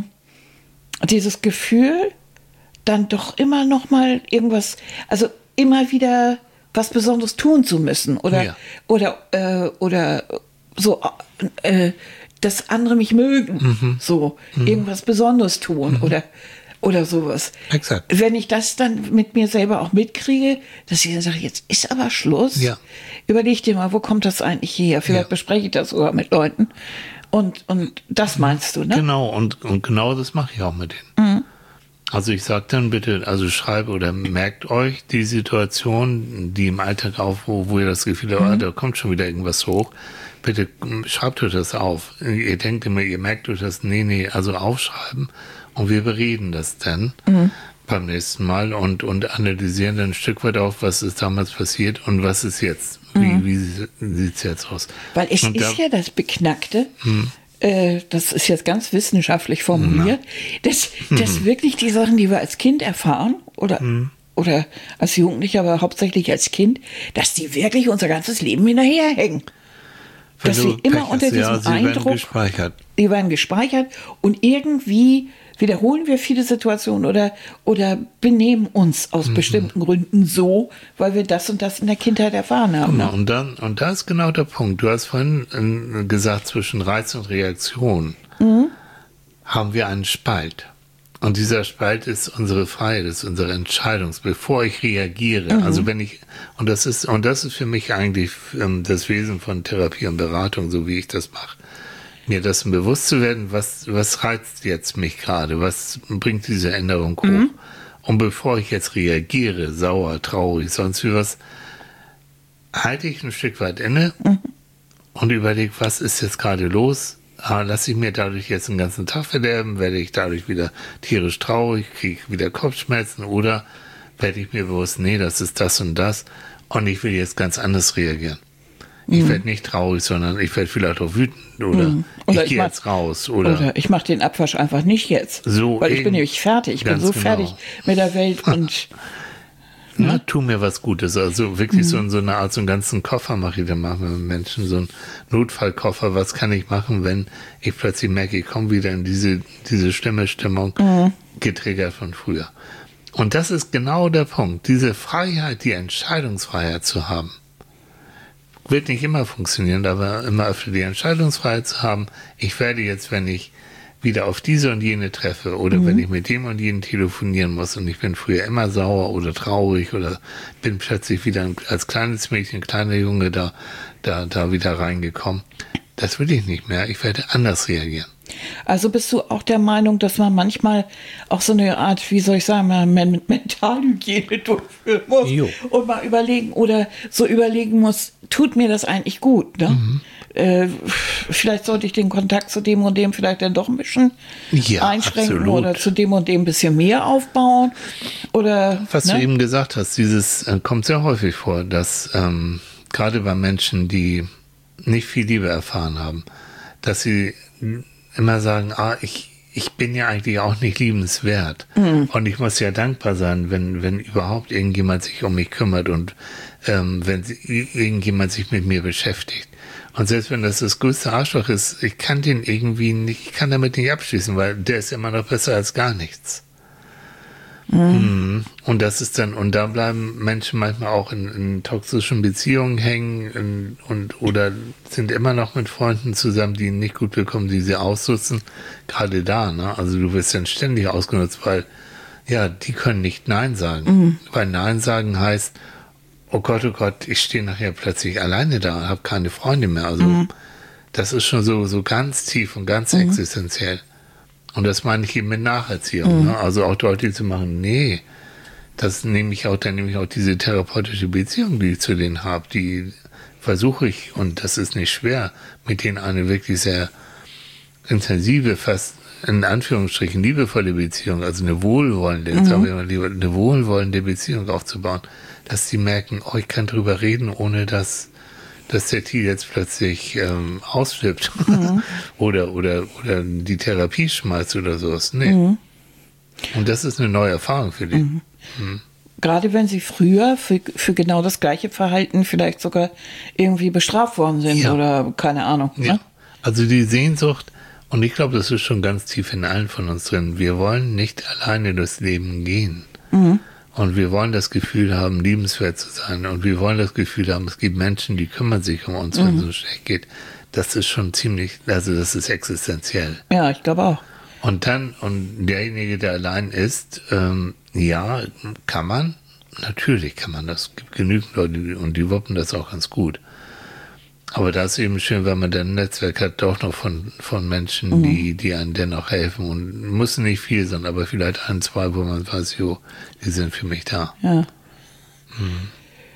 dieses Gefühl, dann doch immer noch mal irgendwas, also immer wieder was Besonderes tun zu müssen oder ja. oder äh, oder so, äh, dass andere mich mögen, mhm. so mhm. irgendwas Besonderes tun mhm. oder oder sowas.
Exakt.
Wenn ich das dann mit mir selber auch mitkriege, dass ich dann sage, jetzt ist aber Schluss.
Ja.
Überleg dir mal, wo kommt das eigentlich her? Vielleicht ja. bespreche ich das sogar mit Leuten. Und, und das meinst du, ne?
Genau, und, und genau das mache ich auch mit denen.
Mhm.
Also ich sage dann bitte, also schreibe oder merkt euch die Situation, die im Alltag auf, wo, wo ihr das Gefühl habt, mhm. ah, da kommt schon wieder irgendwas hoch. Bitte schreibt euch das auf. Ihr denkt immer, ihr merkt euch das, nee, nee, also aufschreiben und wir bereden das dann mhm. beim nächsten Mal und, und analysieren dann ein Stück weit auf, was ist damals passiert und was ist jetzt. Wie, mhm. wie sieht es jetzt aus?
Weil es und ist da, ja das Beknackte, mhm. äh, das ist jetzt ganz wissenschaftlich formuliert, Na. dass, dass mhm. wirklich die Sachen, die wir als Kind erfahren oder, mhm. oder als Jugendlicher, aber hauptsächlich als Kind, dass die wirklich unser ganzes Leben hinterherhängen.
Wenn
dass sie immer
Pech
unter
ist,
diesem
ja, sie
Eindruck,
werden gespeichert.
die werden gespeichert und irgendwie wiederholen wir viele Situationen oder, oder benehmen uns aus mhm. bestimmten Gründen so, weil wir das und das in der Kindheit erfahren haben.
Genau, und dann, und da ist genau der Punkt. Du hast vorhin äh, gesagt, zwischen Reiz und Reaktion mhm. haben wir einen Spalt. Und dieser Spalt ist unsere Freiheit, ist unsere Entscheidung, bevor ich reagiere. Mhm. Also wenn ich, und das ist, und das ist für mich eigentlich ähm, das Wesen von Therapie und Beratung, so wie ich das mache. Mir das bewusst zu werden, was, was reizt jetzt mich gerade, was bringt diese Änderung hoch. Mhm. Und bevor ich jetzt reagiere, sauer, traurig, sonst wie was, halte ich ein Stück weit inne mhm. und überlege, was ist jetzt gerade los? Ah, lasse ich mir dadurch jetzt den ganzen Tag verderben? Werde ich dadurch wieder tierisch traurig? Kriege ich wieder Kopfschmerzen? Oder werde ich mir bewusst, nee, das ist das und das und ich will jetzt ganz anders reagieren. Ich mhm. werde nicht traurig, sondern ich werde vielleicht auch wütend oder, mhm. oder ich gehe jetzt raus. Oder,
oder ich mache den Abwasch einfach nicht jetzt, so weil ich bin nämlich fertig. Ich bin so genau. fertig mit der Welt und
Na, ja. tu mir was Gutes. Also wirklich mhm. so, so eine Art, so einen ganzen Koffer mache ich dann machen wir mit Menschen, so einen Notfallkoffer. Was kann ich machen, wenn ich plötzlich merke, ich komme wieder in diese, diese Stimme, Stimmung, mhm. getriggert von früher. Und das ist genau der Punkt. Diese Freiheit, die Entscheidungsfreiheit zu haben, wird nicht immer funktionieren, aber immer öfter die Entscheidungsfreiheit zu haben. Ich werde jetzt, wenn ich wieder auf diese und jene treffe oder mhm. wenn ich mit dem und jenen telefonieren muss und ich bin früher immer sauer oder traurig oder bin plötzlich wieder als kleines Mädchen, kleiner Junge da, da, da wieder reingekommen. Das will ich nicht mehr. Ich werde anders reagieren.
Also bist du auch der Meinung, dass man manchmal auch so eine Art, wie soll ich sagen, Mentalhygiene durchführen muss jo. und mal überlegen oder so überlegen muss, tut mir das eigentlich gut, ne? Mhm. Äh, vielleicht sollte ich den Kontakt zu dem und dem vielleicht dann doch ein bisschen ja, einschränken absolut. Oder zu dem und dem ein bisschen mehr aufbauen oder
was
ne?
du eben gesagt hast, dieses äh, kommt sehr häufig vor, dass ähm, gerade bei Menschen, die nicht viel Liebe erfahren haben, dass sie immer sagen, ah, ich, ich bin ja eigentlich auch nicht liebenswert. Mhm. Und ich muss ja dankbar sein, wenn, wenn überhaupt irgendjemand sich um mich kümmert und ähm, wenn sie, irgendjemand sich mit mir beschäftigt. Und selbst wenn das das größte Arschloch ist, ich kann den irgendwie nicht, ich kann damit nicht abschließen, weil der ist immer noch besser als gar nichts. Mhm. Und das ist dann, und da bleiben Menschen manchmal auch in, in toxischen Beziehungen hängen in, und oder sind immer noch mit Freunden zusammen, die ihn nicht gut bekommen, die sie ausnutzen. Gerade da, ne? Also du wirst dann ständig ausgenutzt, weil ja, die können nicht Nein sagen. Mhm. Weil Nein sagen heißt, oh Gott, oh Gott, ich stehe nachher plötzlich alleine da, habe keine Freunde mehr. Also mhm. das ist schon so, so ganz tief und ganz mhm. existenziell. Und das meine ich eben mit Nacherziehung. Mhm. Ne? Also auch deutlich zu machen, nee, das nehme ich auch, dann nehme ich auch diese therapeutische Beziehung, die ich zu denen habe, die versuche ich, und das ist nicht schwer, mit denen eine wirklich sehr intensive, fast in Anführungsstrichen liebevolle Beziehung, also eine wohlwollende, mhm. sagen wir mal lieber, eine wohlwollende Beziehung aufzubauen, dass sie merken, oh, ich kann drüber reden, ohne dass dass der Tier jetzt plötzlich ähm, ausflippt mhm. oder, oder, oder die Therapie schmeißt oder sowas. Nee. Mhm. Und das ist eine neue Erfahrung für die. Mhm. Mhm.
Gerade wenn sie früher für, für genau das gleiche Verhalten vielleicht sogar irgendwie bestraft worden sind ja. oder keine Ahnung. Ja. Ne?
Also die Sehnsucht, und ich glaube, das ist schon ganz tief in allen von uns drin, wir wollen nicht alleine durchs Leben gehen. Mhm. Und wir wollen das Gefühl haben, liebenswert zu sein. Und wir wollen das Gefühl haben, es gibt Menschen, die kümmern sich um uns, wenn es mhm. so schlecht geht. Das ist schon ziemlich, also das ist existenziell.
Ja, ich glaube auch.
Und dann, und derjenige, der allein ist, ähm, ja, kann man, natürlich kann man das. Es gibt genügend Leute, und die wuppen das auch ganz gut. Aber da ist eben schön, wenn man dann ein Netzwerk hat, doch noch von, von Menschen, mhm. die, die einem dennoch helfen. Und müssen nicht viel sein, aber vielleicht ein, zwei, wo man weiß, jo, die sind für mich da.
Ja. Mhm.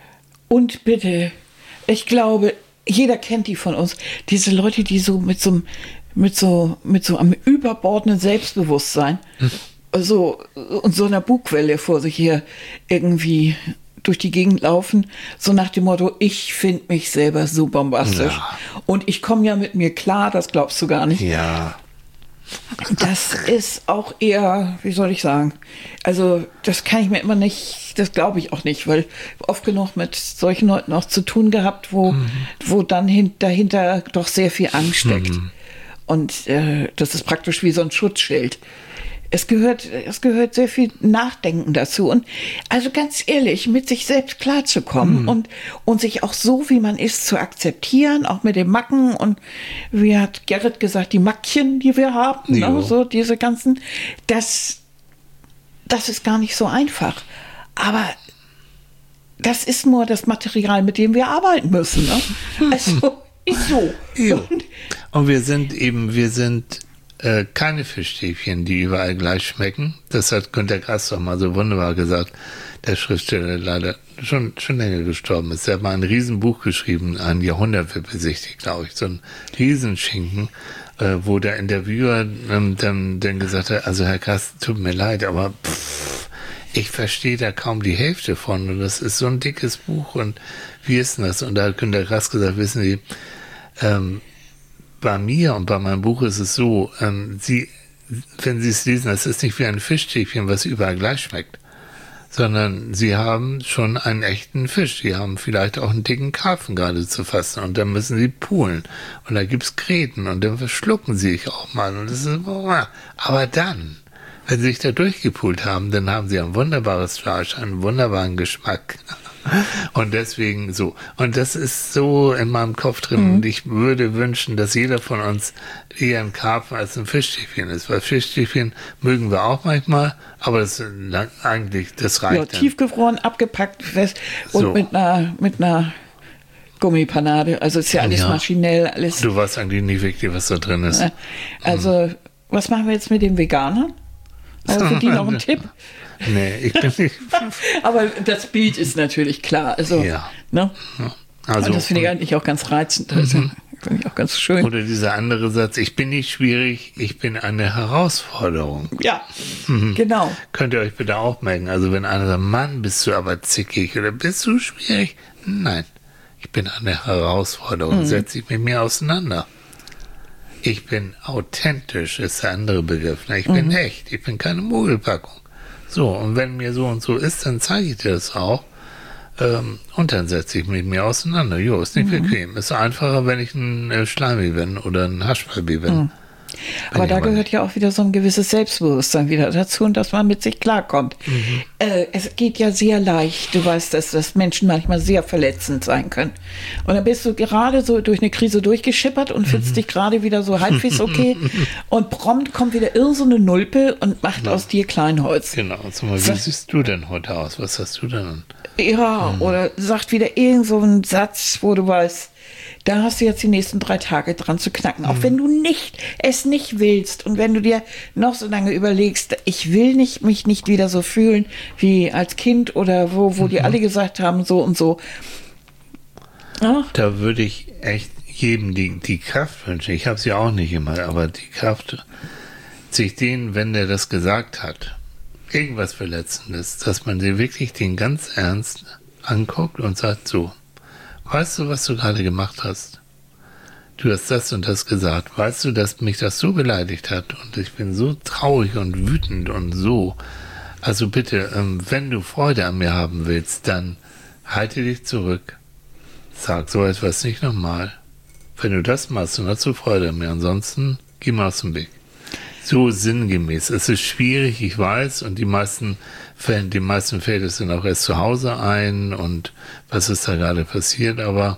Und bitte, ich glaube, jeder kennt die von uns. Diese Leute, die so mit so, mit so, mit so einem überbordenden Selbstbewusstsein, mhm. so, und so einer Bugwelle vor sich hier irgendwie durch die Gegend laufen, so nach dem Motto, ich finde mich selber so bombastisch. Ja. Und ich komme ja mit mir klar, das glaubst du gar nicht.
Ja.
Das ist auch eher, wie soll ich sagen, also das kann ich mir immer nicht, das glaube ich auch nicht, weil oft genug mit solchen Leuten auch zu tun gehabt, wo, mhm. wo dann hin, dahinter doch sehr viel Angst steckt. Mhm. Und äh, das ist praktisch wie so ein Schutzschild. Es gehört, es gehört sehr viel Nachdenken dazu. Und also ganz ehrlich, mit sich selbst klarzukommen mhm. und, und sich auch so, wie man ist, zu akzeptieren, auch mit den Macken und wie hat Gerrit gesagt, die Mackchen, die wir haben, ne, so diese ganzen, das, das ist gar nicht so einfach. Aber das ist nur das Material, mit dem wir arbeiten müssen. Ne? Also, ist so.
Und, und wir sind eben, wir sind keine Fischstäbchen, die überall gleich schmecken. Das hat Günter Grass doch mal so wunderbar gesagt, der Schriftsteller, leider schon, schon länger gestorben ist. Er hat mal ein Riesenbuch geschrieben, ein Jahrhundert wird besichtigt, glaube ich, so ein Riesenschinken, äh, wo der Interviewer ähm, dann, dann gesagt hat, also Herr Grass, tut mir leid, aber pff, ich verstehe da kaum die Hälfte von. Und das ist so ein dickes Buch. Und wie ist denn das? Und da hat Günter Grass gesagt, wissen Sie, ähm, bei mir und bei meinem Buch ist es so, ähm, Sie, wenn Sie es lesen, das ist nicht wie ein Fischstäbchen, was überall gleich schmeckt, sondern Sie haben schon einen echten Fisch. Sie haben vielleicht auch einen dicken Karpfen gerade zu fassen und dann müssen Sie poolen. Und da gibt's Gräten und dann verschlucken Sie sich auch mal. Und das ist, aber dann, wenn Sie sich da durchgepoolt haben, dann haben Sie ein wunderbares Fleisch, einen wunderbaren Geschmack. Und deswegen so. Und das ist so in meinem Kopf drin. Mhm. Und ich würde wünschen, dass jeder von uns eher ein Karpfen als ein Fischstäbchen ist. Weil Fischstäbchen mögen wir auch manchmal, aber das eigentlich, das reicht.
Ja,
dann.
Tiefgefroren, abgepackt, fest und
So.
mit einer, mit einer Gummipanade. Also ist ja alles
Ja.
maschinell, alles.
Du weißt eigentlich nicht wirklich, was da drin ist.
Also, mhm. was machen wir jetzt mit den Veganern? Aber für die noch einen Tipp?
Nee, ich bin nicht.
Aber das Bild ist natürlich klar. Also,
Ja.
Ne?
Ja. Also,
und das finde ich eigentlich auch ganz reizend. Also,
Mhm.
finde ich auch ganz schön.
Oder dieser andere Satz, ich bin nicht schwierig, ich bin eine Herausforderung.
Ja, mhm. genau.
Könnt ihr euch bitte auch merken. Also wenn einer sagt, Mann, bist du aber zickig oder bist du schwierig? Nein, ich bin eine Herausforderung. Mhm. Setz dich mit mir auseinander. Ich bin authentisch, ist der andere Begriff. Ich bin mhm. echt, ich bin keine Mogelpackung. So, und wenn mir so und so ist, dann zeige ich dir das auch. Ähm, und dann setze ich mit mir auseinander. Jo, ist nicht mhm. bequem. Ist einfacher, wenn ich ein äh, Schleimi bin oder ein Haschbaby bin.
Mhm. Aber da gehört nicht. ja auch wieder so ein gewisses Selbstbewusstsein wieder dazu und dass man mit sich klarkommt. Mhm. Äh, es geht ja sehr leicht. Du weißt, dass, dass Menschen manchmal sehr verletzend sein können. Und dann bist du gerade so durch eine Krise durchgeschippert und fühlst mhm. dich gerade wieder so halbwegs okay. Und prompt kommt wieder irr so eine Nulpe und macht ja. aus dir Kleinholz.
Genau. Sag mal, wie so, siehst du denn heute aus? Was hast du denn an?
Ja, mhm. oder sagt wieder irgend so einen Satz, wo du weißt, da hast du jetzt die nächsten drei Tage dran zu knacken. Auch mhm. wenn du nicht, es nicht willst und wenn du dir noch so lange überlegst, ich will nicht, mich nicht wieder so fühlen wie als Kind oder wo, wo mhm. die alle gesagt haben, so und so. Ja.
Da würde ich echt jedem die, die Kraft wünschen. Ich habe sie auch nicht immer, aber die Kraft, sich den, wenn der das gesagt hat, irgendwas Verletzendes, dass man sie wirklich den ganz ernst anguckt und sagt so, weißt du, was du gerade gemacht hast? Du hast das und das gesagt. Weißt du, dass mich das so beleidigt hat und ich bin so traurig und wütend und so. Also bitte, ähm, wenn du Freude an mir haben willst, dann halte dich zurück. Sag so etwas nicht nochmal. Wenn du das machst, dann hast du Freude an mir. Ansonsten geh mal aus dem Weg. So sinngemäß. Es ist schwierig, ich weiß, und die meisten Fällen, die meisten fällt es dann auch erst zu Hause ein und was ist da gerade passiert, aber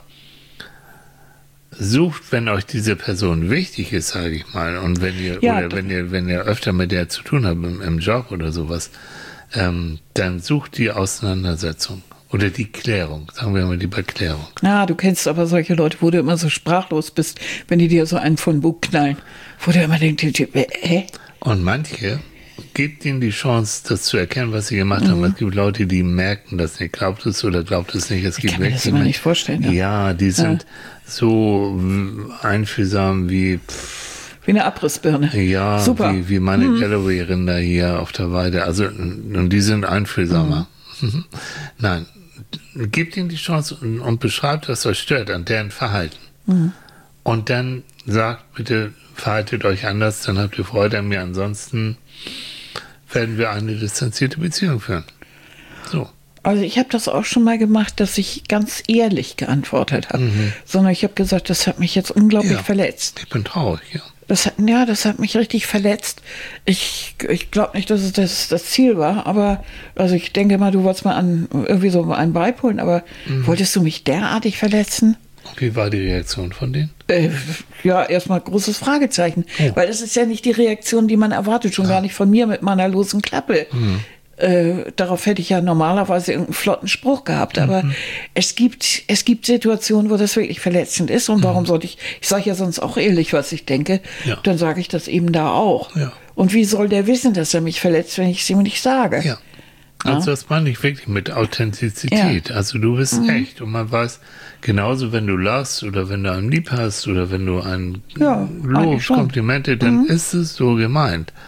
sucht, wenn euch diese Person wichtig ist, sage ich mal, und wenn ihr, ja, oder wenn ihr, wenn ihr öfter mit der zu tun habt im, im Job oder sowas, ähm, dann sucht die Auseinandersetzung. Oder die Klärung, sagen wir mal lieber Klärung.
Ja, du kennst aber solche Leute, wo du immer so sprachlos bist, wenn die dir so einen von Bug knallen, wo du immer denkst, hä?
Und manche, gebt ihnen die Chance, das zu erkennen, was sie gemacht mhm. haben. Es gibt Leute, die merken das nicht, glaubt es oder glaubt es nicht. Es
ich
gibt
kann mir das immer nicht vorstellen. Ja,
ja die sind ja. so einfühlsam wie... Pff,
wie eine Abrissbirne.
Ja,
super.
Wie, wie meine
mhm.
Galloway-Rinder hier auf der Weide. Also, und die sind einfühlsamer. Mhm. Nein. Gebt ihnen die Chance und, und beschreibt, was euch stört an deren Verhalten. Mhm. Und dann sagt, bitte verhaltet euch anders, dann habt ihr Freude an mir. Ansonsten werden wir eine distanzierte Beziehung führen. So.
Also ich habe das auch schon mal gemacht, dass ich ganz ehrlich geantwortet habe. Mhm. Sondern ich habe gesagt, das hat mich jetzt unglaublich
ja,
verletzt.
Ich bin traurig, ja.
Das hat, ja, das hat mich richtig verletzt. Ich, ich glaube nicht, dass es das, das Ziel war, aber also ich denke mal, du wolltest mal an irgendwie so einen beipolen, aber mhm. wolltest du mich derartig verletzen?
Wie war die Reaktion von denen?
Äh, ja, erstmal großes Fragezeichen, oh. weil das ist ja nicht die Reaktion, die man erwartet, schon ja. gar nicht von mir mit meiner losen Klappe. Mhm. Äh, darauf hätte ich ja normalerweise irgendeinen flotten Spruch gehabt, aber mhm. es gibt es gibt Situationen, wo das wirklich verletzend ist und mhm. warum sollte ich, ich sage ja sonst auch ehrlich, was ich denke, ja. dann sage ich das eben da auch.
Ja.
Und wie soll der wissen, dass er mich verletzt, wenn ich es ihm nicht sage?
Ja. Also ja? das meine ich wirklich mit Authentizität. Ja. Also du bist mhm. echt und man weiß, genauso wenn du lachst oder wenn du einen lieb hast oder wenn du ein
ja,
Lob, Komplimente, dann mhm. ist es so gemeint.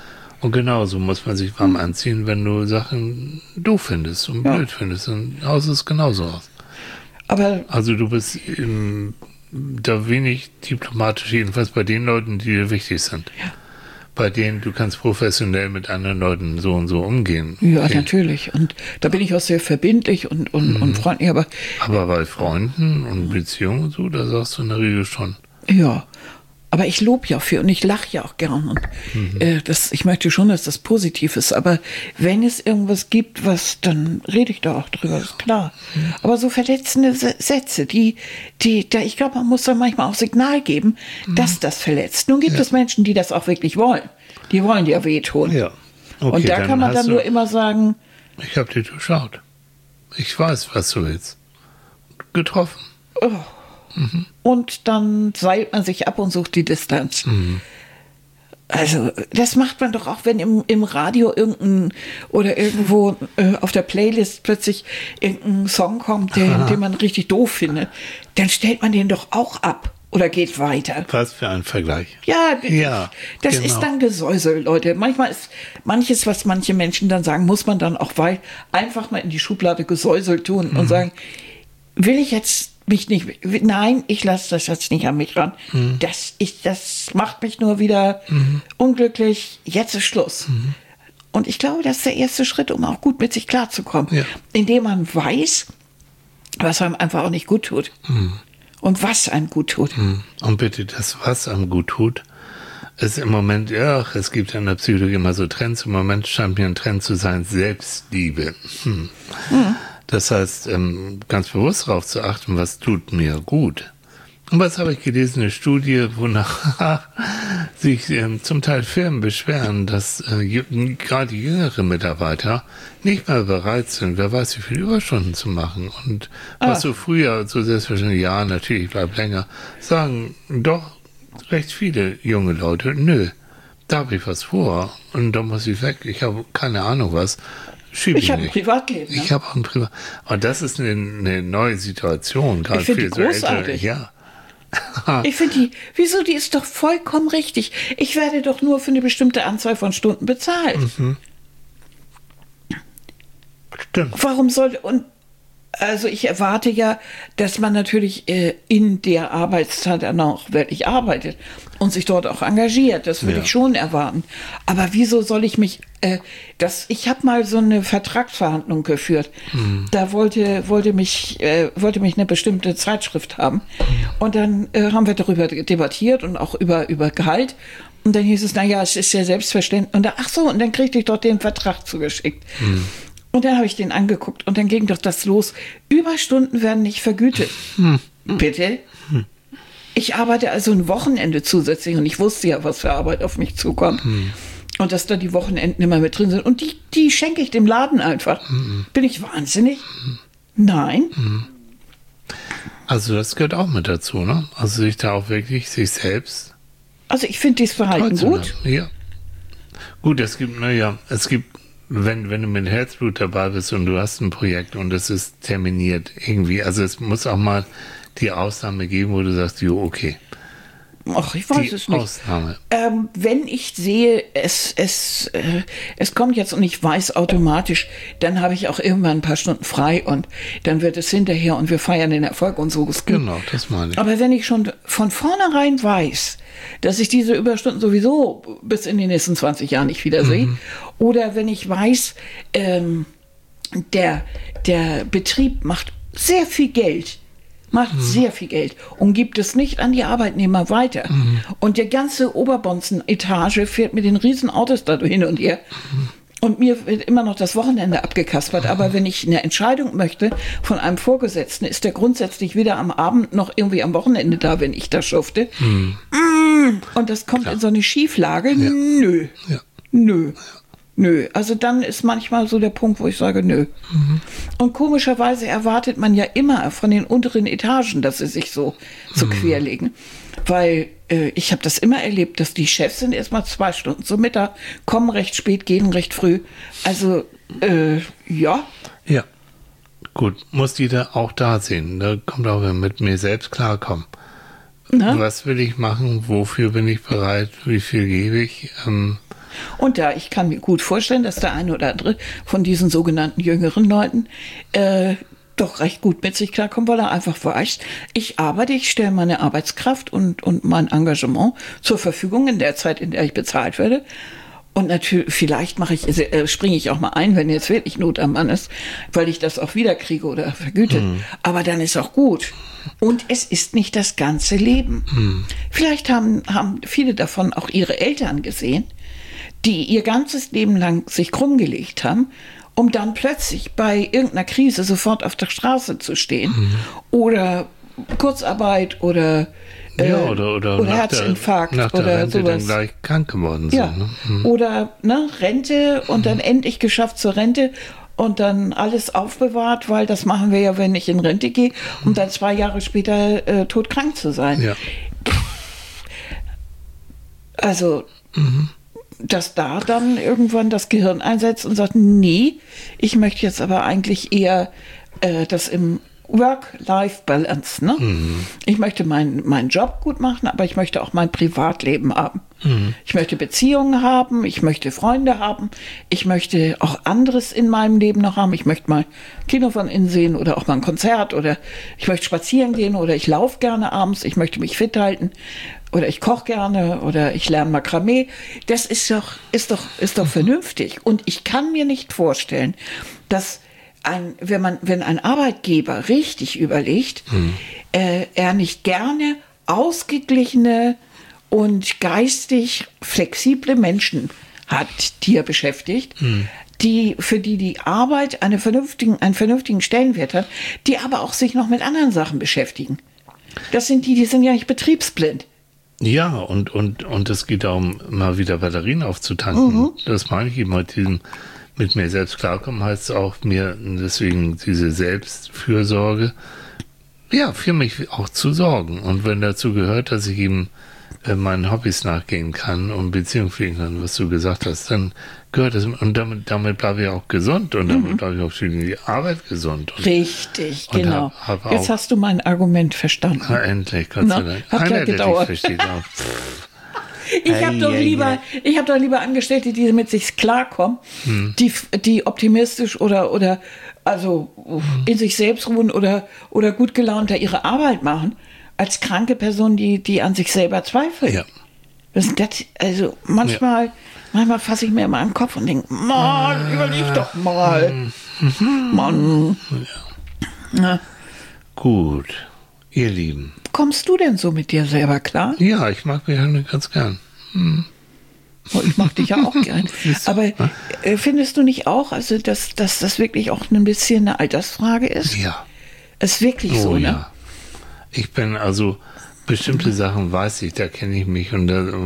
Und genauso muss man sich warm anziehen, wenn du Sachen doof findest und
Ja.
blöd findest. Und aus ist genauso aus.
Aber
Also du bist ähm, da wenig diplomatisch, jedenfalls bei den Leuten, die dir wichtig sind.
Ja.
Bei denen du kannst professionell mit anderen Leuten so und so umgehen.
ja,
Okay.
natürlich. Und da bin ich auch sehr verbindlich und, und, und freundlich. Aber
Aber bei Freunden und Beziehungen und so, da sagst du in der Regel schon.
ja, aber ich lobe ja viel und ich lache ja auch gern. Und äh, das, ich möchte schon, dass das positiv ist. Aber wenn es irgendwas gibt, was, dann rede ich da auch drüber, ist klar. Aber so verletzende Se- Sätze, die, die, da, ich glaube, man muss da manchmal auch Signal geben, dass das verletzt. Nun gibt es Menschen, die das auch wirklich wollen. Die wollen dir wehtun.
Ja. Okay,
und da kann man
hast
dann
du,
nur immer sagen,
ich habe dir durchschaut. Ich weiß, was du willst. Getroffen.
und dann seilt man sich ab und sucht die Distanz. Also, das macht man doch auch, wenn im, im Radio irgendein oder irgendwo äh, auf der Playlist plötzlich irgendein Song kommt, den, den man richtig doof findet. Dann stellt man den doch auch ab oder geht weiter.
Was für ein Vergleich.
Ja, d-
Ja,
das
genau.
ist dann Gesäusel, Leute. Manchmal ist manches, was manche Menschen dann sagen, muss man dann auch weil einfach mal in die Schublade Gesäusel tun und sagen, will ich jetzt mich nicht, nein, ich lasse das jetzt nicht an mich ran. Das, ich, das macht mich nur wieder unglücklich. Jetzt ist Schluss. Und ich glaube, das ist der erste Schritt, um auch gut mit sich klarzukommen.
Ja.
Indem man weiß, was einem einfach auch nicht gut tut. Und was einem gut tut.
Und bitte, das, was einem gut tut, ist im Moment, ja, es gibt ja in der Psychologie immer so Trends. Im Moment scheint mir ein Trend zu sein, Selbstliebe. Hm. Das heißt, ähm, ganz bewusst darauf zu achten, was tut mir gut. Und was habe ich gelesen? Eine Studie, wonach sich ähm, zum Teil Firmen beschweren, dass äh, jü- gerade jüngere Mitarbeiter nicht mehr bereit sind, wer weiß wie viele Überstunden zu machen. Und was
Ah.
so früher, so selbstverständlich, ja, natürlich, bleib länger, sagen doch recht viele junge Leute, nö, da habe ich was vor und da muss ich weg, ich habe keine Ahnung was, schiebe ich
Ich habe ein
nicht.
Privatleben. Ne?
Ich habe auch ein Privat. Und das ist eine, eine neue Situation, gerade
Ich finde
für
die
so ältere.
großartig.
Ja.
Ich finde die, wieso, die ist doch vollkommen richtig. Ich werde doch nur für eine bestimmte Anzahl von Stunden bezahlt.
Stimmt.
Warum soll, und also ich erwarte ja, dass man natürlich äh, in der Arbeitszeit dann auch wirklich arbeitet und sich dort auch engagiert. Das würde
Ja.
ich schon erwarten. Aber wieso soll ich mich, äh, das, ich habe mal so eine Vertragsverhandlung geführt. Da wollte, wollte mich, äh, wollte mich eine bestimmte Zeitschrift haben. Und dann äh, haben wir darüber debattiert und auch über, über Gehalt. Und dann hieß es, na ja, es ist ja selbstverständlich. Und da, ach so, und dann kriegte ich dort den Vertrag zugeschickt. Und dann habe ich den angeguckt und dann ging doch das los. Überstunden werden nicht vergütet. Bitte? Ich arbeite also ein Wochenende zusätzlich und ich wusste ja, was für Arbeit auf mich zukommt. Und dass da die Wochenenden immer mit drin sind. Und die, die schenke ich dem Laden einfach. Bin ich wahnsinnig? Nein.
Also das gehört auch mit dazu, ne? Also sich da auch wirklich sich selbst
Also ich finde dieses Verhalten
treu zu
gut.
bleiben. Ja. Gut, es gibt, naja, es gibt, wenn, wenn du mit Herzblut dabei bist und du hast ein Projekt und es ist terminiert irgendwie, also es muss auch mal die Ausnahme geben, wo du sagst, jo, okay.
Ach, ich weiß
Die
es nicht.
Ausnahme.
Ähm, wenn ich sehe, es, es, äh, es kommt jetzt und ich weiß automatisch, dann habe ich auch irgendwann ein paar Stunden frei und dann wird es hinterher und wir feiern den Erfolg und so ist gut.
Genau, das meine ich.
Aber wenn ich schon von vornherein weiß, dass ich diese Überstunden sowieso bis in die nächsten zwanzig Jahren nicht wiedersehe,
Mhm.
oder wenn ich weiß, ähm, der, der Betrieb macht sehr viel Geld, macht sehr viel Geld und gibt es nicht an die Arbeitnehmer weiter. Und die ganze Oberbonzen-Etage fährt mit den riesen Autos da hin und her. Und mir wird immer noch das Wochenende abgekaspert. Aber wenn ich eine Entscheidung möchte von einem Vorgesetzten, ist der grundsätzlich weder am Abend noch irgendwie am Wochenende da, wenn ich das schufte. Mm. Und das kommt in so eine Schieflage. Nö.
Ja.
Nö. Nö. Also dann ist manchmal so der Punkt, wo ich sage, nö. Und komischerweise erwartet man ja immer von den unteren Etagen, dass sie sich so, so querlegen. Weil äh, ich habe das immer erlebt, dass die Chefs sind erstmal zwei Stunden zum Mittag, kommen recht spät, gehen recht früh. Also, äh, ja.
Ja. Gut, muss jeder auch da sehen. Da kommt auch mit mir selbst klarkommen.
Na?
Was will ich machen? Wofür bin ich bereit? Wie viel gebe ich? Ähm,
Und da, ich kann mir gut vorstellen, dass der eine oder andere von diesen sogenannten jüngeren Leuten äh, doch recht gut mit sich klarkommt, weil er einfach weiß, ich arbeite, ich stelle meine Arbeitskraft und, und mein Engagement zur Verfügung in der Zeit, in der ich bezahlt werde. Und natürlich, vielleicht mache ich, äh, springe ich auch mal ein, wenn jetzt wirklich Not am Mann ist, weil ich das auch wieder kriege oder vergütet. Mhm. Aber dann ist auch gut. Und es ist nicht das ganze Leben. Mhm. Vielleicht haben, haben viele davon auch ihre Eltern gesehen, die ihr ganzes Leben lang sich krumm gelegt haben, um dann plötzlich bei irgendeiner Krise sofort auf der Straße zu stehen. Mhm. Oder Kurzarbeit oder äh,
ja, oder, oder,
oder Herzinfarkt
der, nach der
oder
Rente
sowas.
Dann gleich krank geworden sind.
Ja.
Ne? Mhm.
Oder ne, Rente und mhm. dann endlich geschafft zur Rente und dann alles aufbewahrt, weil das machen wir ja, wenn ich in Rente gehe, um dann zwei Jahre später äh, todkrank zu sein.
Ja.
Also
Mhm.
dass da dann irgendwann das Gehirn einsetzt und sagt, nee, ich möchte jetzt aber eigentlich eher äh, das im Work-Life-Balance, ne? Mhm. Ich möchte meinen meinen Job gut machen, aber ich möchte auch mein Privatleben haben. Mhm. Ich möchte Beziehungen haben, ich möchte Freunde haben, ich möchte auch anderes in meinem Leben noch haben. Ich möchte mal Kino von innen sehen oder auch mal ein Konzert oder ich möchte spazieren gehen oder ich laufe gerne abends, ich möchte mich fit halten oder ich koche gerne oder ich lerne Makramee. Das ist doch, ist doch, ist doch vernünftig. Und ich kann mir nicht vorstellen, dass ein, wenn man, wenn ein Arbeitgeber richtig überlegt, mhm. äh, er nicht gerne ausgeglichene und geistig flexible Menschen hat, die er beschäftigt, mhm. die, für die die Arbeit eine vernünftigen, einen vernünftigen Stellenwert hat, die aber auch sich noch mit anderen Sachen beschäftigen. Das sind die, die sind ja nicht betriebsblind.
Ja, und, und, und es geht darum, mal wieder Batterien aufzutanken. Mhm. Das meine ich eben mit diesem, mit mir selbst klarkommen, heißt es auch mir deswegen diese Selbstfürsorge, ja, für mich auch zu sorgen. Und wenn dazu gehört, dass ich eben äh, meinen Hobbys nachgehen kann und Beziehungen pflegen kann, was du gesagt hast, dann gehört das, und damit, damit bleibe ich auch gesund und damit mhm. bleibe ich auch für die Arbeit gesund. Und,
richtig,
und
genau.
Hab, hab
Jetzt hast du mein Argument verstanden.
Na, endlich, Gott sei Dank.
Hat ja gedauert.
Versteht auch.
Ich habe doch lieber, ich habe doch lieber Angestellte, die mit sich klarkommen, hm. die, die optimistisch oder oder also hm. in sich selbst ruhen oder oder gut gelaunt da ihre Arbeit machen, als kranke Person, die die an sich selber zweifelt.
Ja.
Das, das, also manchmal, ja. manchmal fasse ich mir mal an den Kopf und denke, Mann, überleg doch mal, Mann.
Ja. Ja. Gut, ihr Lieben.
Kommst du denn so mit dir selber klar?
Ja, ich mag mich halt ganz gern. Hm.
Oh, ich mag dich ja auch gern. Aber äh, findest du nicht auch, also dass, dass das wirklich auch ein bisschen eine Altersfrage ist?
Ja.
Ist wirklich
oh,
so, ne?
Ja. Ich bin also, bestimmte Sachen weiß ich, da kenne ich mich und da,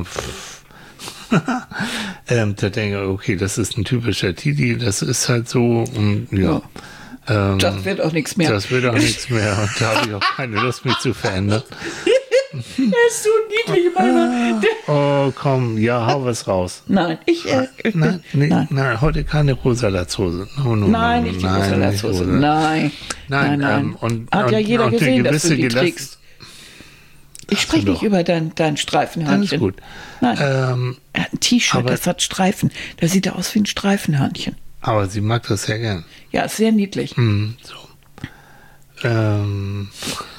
ähm, da denke ich, okay, das ist ein typischer Titi, das ist halt so und ja.
ja. Ähm, das wird auch nichts mehr.
Das wird auch nichts mehr und da habe ich auch keine Lust, mich zu verändern.
Er ist so niedlich, meiner.
Oh, komm, ja, hau was raus.
Nein, ich, äh, ich
nein, nee, nein. nein, heute keine rosa Latzhose. No, no,
nein, nicht die rosa Latzhose. Nein, nein, nein.
Ähm, und,
Hat
und,
ja jeder
und
gesehen, dass du die
Gelass-
trägst. Ich spreche nicht über dein, dein Streifenhörnchen.
Alles gut.
Nein,
Ähm,
er hat ein T-Shirt, das hat Streifen. Das sieht aus wie ein Streifenhörnchen.
aber sie mag das sehr gern.
Ja, ist sehr niedlich.
Mm, so. Ähm.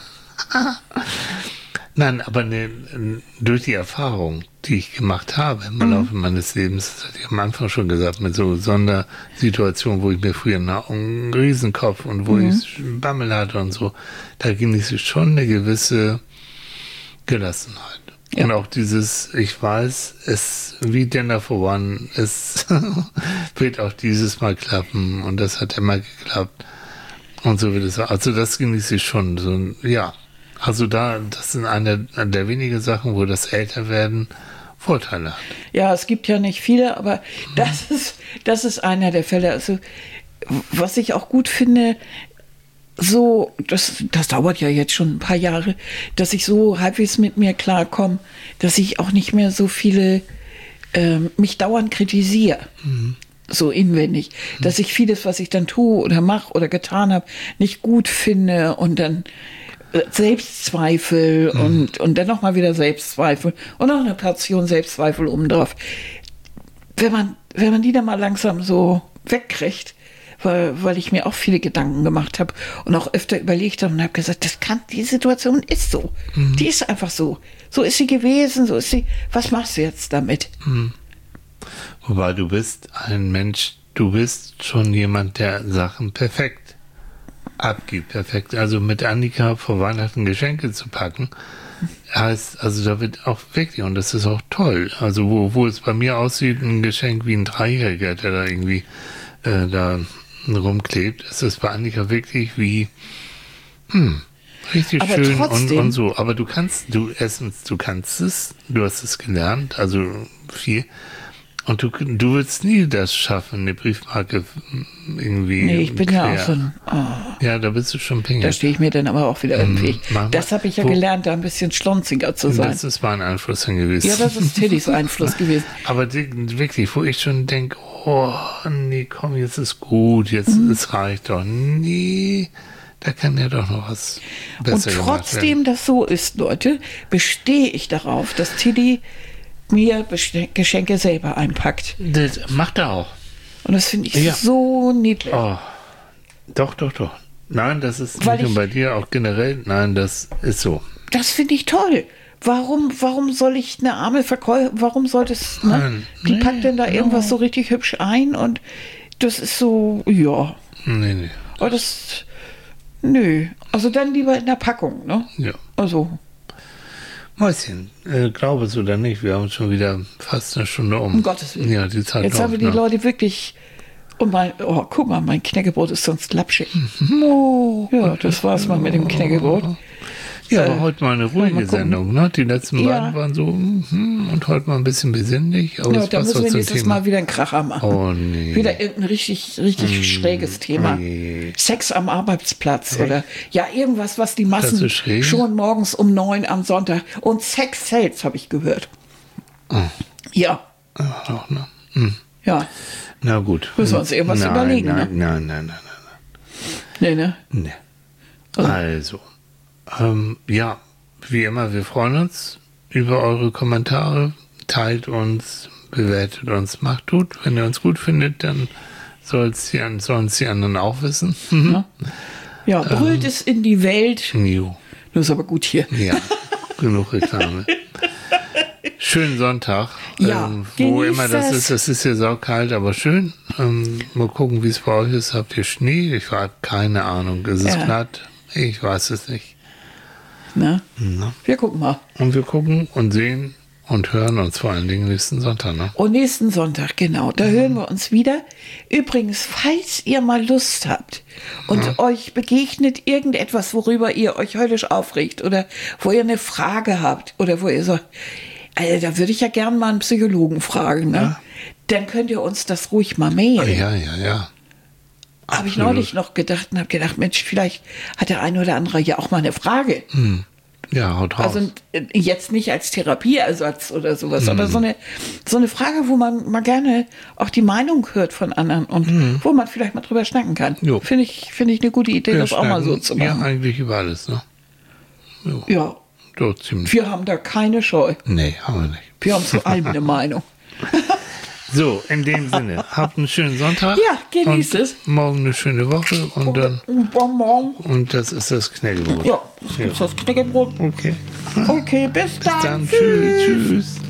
Nein, aber ne, durch die Erfahrung, die ich gemacht habe im
Mhm.
Laufe meines Lebens, das hatte ich am Anfang schon gesagt, mit so Sondersituationen, wo ich mir früher einen Riesenkopf und wo
Mhm.
ich Bammel hatte und so, da genieße ich schon eine gewisse Gelassenheit.
Ja.
Und auch dieses, ich weiß, es, wie Dinner for One, es wird auch dieses Mal klappen und das hat immer geklappt. Und so wird es. Also das genieße ich schon. So, ja. Also da, das sind eine der wenigen Sachen, wo das Älterwerden Vorteile hat.
Ja, es gibt ja nicht viele, aber das ist, das ist einer der Fälle. Also, was ich auch gut finde, so, das, das dauert ja jetzt schon ein paar Jahre, dass ich so halbwegs mit mir klarkomme, dass ich auch nicht mehr so viele, ähm, mich dauernd kritisiere. Mhm. So inwendig, mhm. dass ich vieles, was ich dann tue oder mache oder getan habe, nicht gut finde und dann Selbstzweifel mhm. und, und dann nochmal wieder Selbstzweifel und noch eine Portion Selbstzweifel obendrauf. wenn man, wenn man die dann mal langsam so wegkriegt, weil, weil ich mir auch viele Gedanken gemacht habe und auch öfter überlegt habe und habe gesagt, das kann, die Situation ist so. Mhm. Die ist einfach so. So ist sie gewesen, so ist sie. Was machst du jetzt damit?
Mhm. Wobei du bist ein Mensch, du bist schon jemand, der Sachen perfekt abgibt, perfekt. Also mit Annika vor Weihnachten Geschenke zu packen, heißt, also da wird auch wirklich, und das ist auch toll, also wo, wo es bei mir aussieht, ein Geschenk wie ein Dreijähriger, der da irgendwie äh, da rumklebt, ist es bei Annika wirklich wie hm, richtig
aber
schön und,
trotzdem,
und so. Aber du kannst, du erstens, du kannst es, du hast es gelernt, also viel. Und du, du willst nie das schaffen, eine Briefmarke irgendwie.
Nee, ich bin
quer.
ja auch so ein. Oh.
Ja, da bist du schon pingelig.
Da stehe ich mir dann aber auch wieder im Weg.
Mach
Das
mal.
habe ich ja
Wo-
gelernt, da ein bisschen schlonziger zu sein.
Das ist mein Einfluss dann gewesen.
Ja, das ist Tillys Einfluss gewesen.
Aber die, wirklich, wo ich schon denke, oh, nee, komm, jetzt ist gut, jetzt
Mhm.
es reicht doch. Nee, da kann ja doch noch was
Und
besser gemacht werden.
trotzdem das so ist, Leute, bestehe ich darauf, dass Tilly mir Beste- Geschenke selber einpackt.
Das macht er auch.
Und das finde ich
Ja.
so niedlich.
Oh, doch, doch, doch. Nein, das ist
Weil
nicht nur
ich-
bei dir, auch generell. Nein, das ist so.
Das finde ich toll. Warum, warum soll ich eine arme Verkäuferin, warum soll das, ne?
Nein,
Die
nee,
packt denn da
ja.
irgendwas so richtig hübsch ein und das ist so, ja.
Nee, nee.
Aber das, nö. Also dann lieber in der Packung, ne?
Ja.
Also,
Mäuschen, äh, glaube es oder nicht, wir haben schon wieder fast eine Stunde um.
um Gottes Willen.
Ja, die Zeit
Jetzt
läuft,
haben wir die
ne?
Leute wirklich, und mein, oh, guck mal, mein Knäckebrot ist sonst lapschig.
Oh.
Ja, das war's mal mit dem Knäckebrot.
Ja,
Äh,
aber heute mal eine
mal
ruhige
gucken.
Sendung, ne? Die letzten
Ja.
beiden waren so, hm, und heute mal ein bisschen besinnlich, aber
Ja,
es
da
passt
müssen
auch
wir
zum
nächstes
Thema.
Mal wieder einen Kracher machen.
Oh, nee.
Wieder irgendein richtig, richtig schräges Thema.
nee.
Sex am Arbeitsplatz oder ja, irgendwas, was die
Das
Massen
ist schräg.
schon morgens um neun am Sonntag. Und Sex sells, habe ich gehört. Ja,
Ach, doch, ne? Hm.
ja.
Na gut.
Müssen wir uns irgendwas
nein,
überlegen,
Nein,
ne?
nein, nein, nein,
Nee, ne?
nein. Nee.
Oh.
Also, ähm, ja, wie immer, wir freuen uns über eure Kommentare. Teilt uns, bewertet uns, macht gut. Wenn ihr uns gut findet, dann soll's die, an- sollen's die anderen auch wissen.
Ja, ja brüllt es in die Welt.
Jo.
Das ist aber gut hier.
Ja, genug Reklame. Schönen Sonntag.
Ja,
ähm, wo
genießt
immer das
das.
ist. Es ist ja saukalt, aber schön. Ähm, mal gucken, wie es bei euch ist. Habt ihr Schnee? Ich habe keine Ahnung. Ist es
Ja.
glatt? Ich weiß es nicht.
Ne?
Na.
Wir gucken mal.
Und wir gucken und sehen und hören uns vor allen Dingen nächsten Sonntag. Ne?
Und nächsten Sonntag, genau, da hören wir uns wieder. Übrigens, falls ihr mal Lust habt und euch begegnet irgendetwas, worüber ihr euch höllisch aufregt oder wo ihr eine Frage habt oder wo ihr so, also da würde ich ja gern mal einen Psychologen fragen, ne?
Ja.
Dann könnt ihr uns das ruhig mal mailen.
Ja, ja, ja.
Habe ich
absolut.
neulich noch gedacht und habe gedacht, Mensch, vielleicht hat der eine oder andere ja auch mal eine Frage.
Ja, haut raus.
Also äh, jetzt nicht als Therapieersatz oder sowas,
Mhm.
aber so eine, so eine Frage, wo man mal gerne auch die Meinung hört von anderen und wo man vielleicht mal drüber schnacken kann.
Mhm. Jo.
Finde ich, finde ich eine gute Idee,
Wir
das auch mal so
schnacken
zu
Ja,
machen.
eigentlich über alles. Ne?
Ja,
So ziemlich.
wir haben da keine Scheu.
Nee, haben wir nicht.
Wir haben zu allem eine Meinung.
So, in dem Sinne, habt einen schönen Sonntag.
Ja, genießt
und
es.
Morgen eine schöne Woche und dann,
Und Bonbon.
und das ist das Knäckebrot.
Ja, das ist das Knäckebrot.
Okay.
Okay, bis dann.
Dann tschüss, tschüss.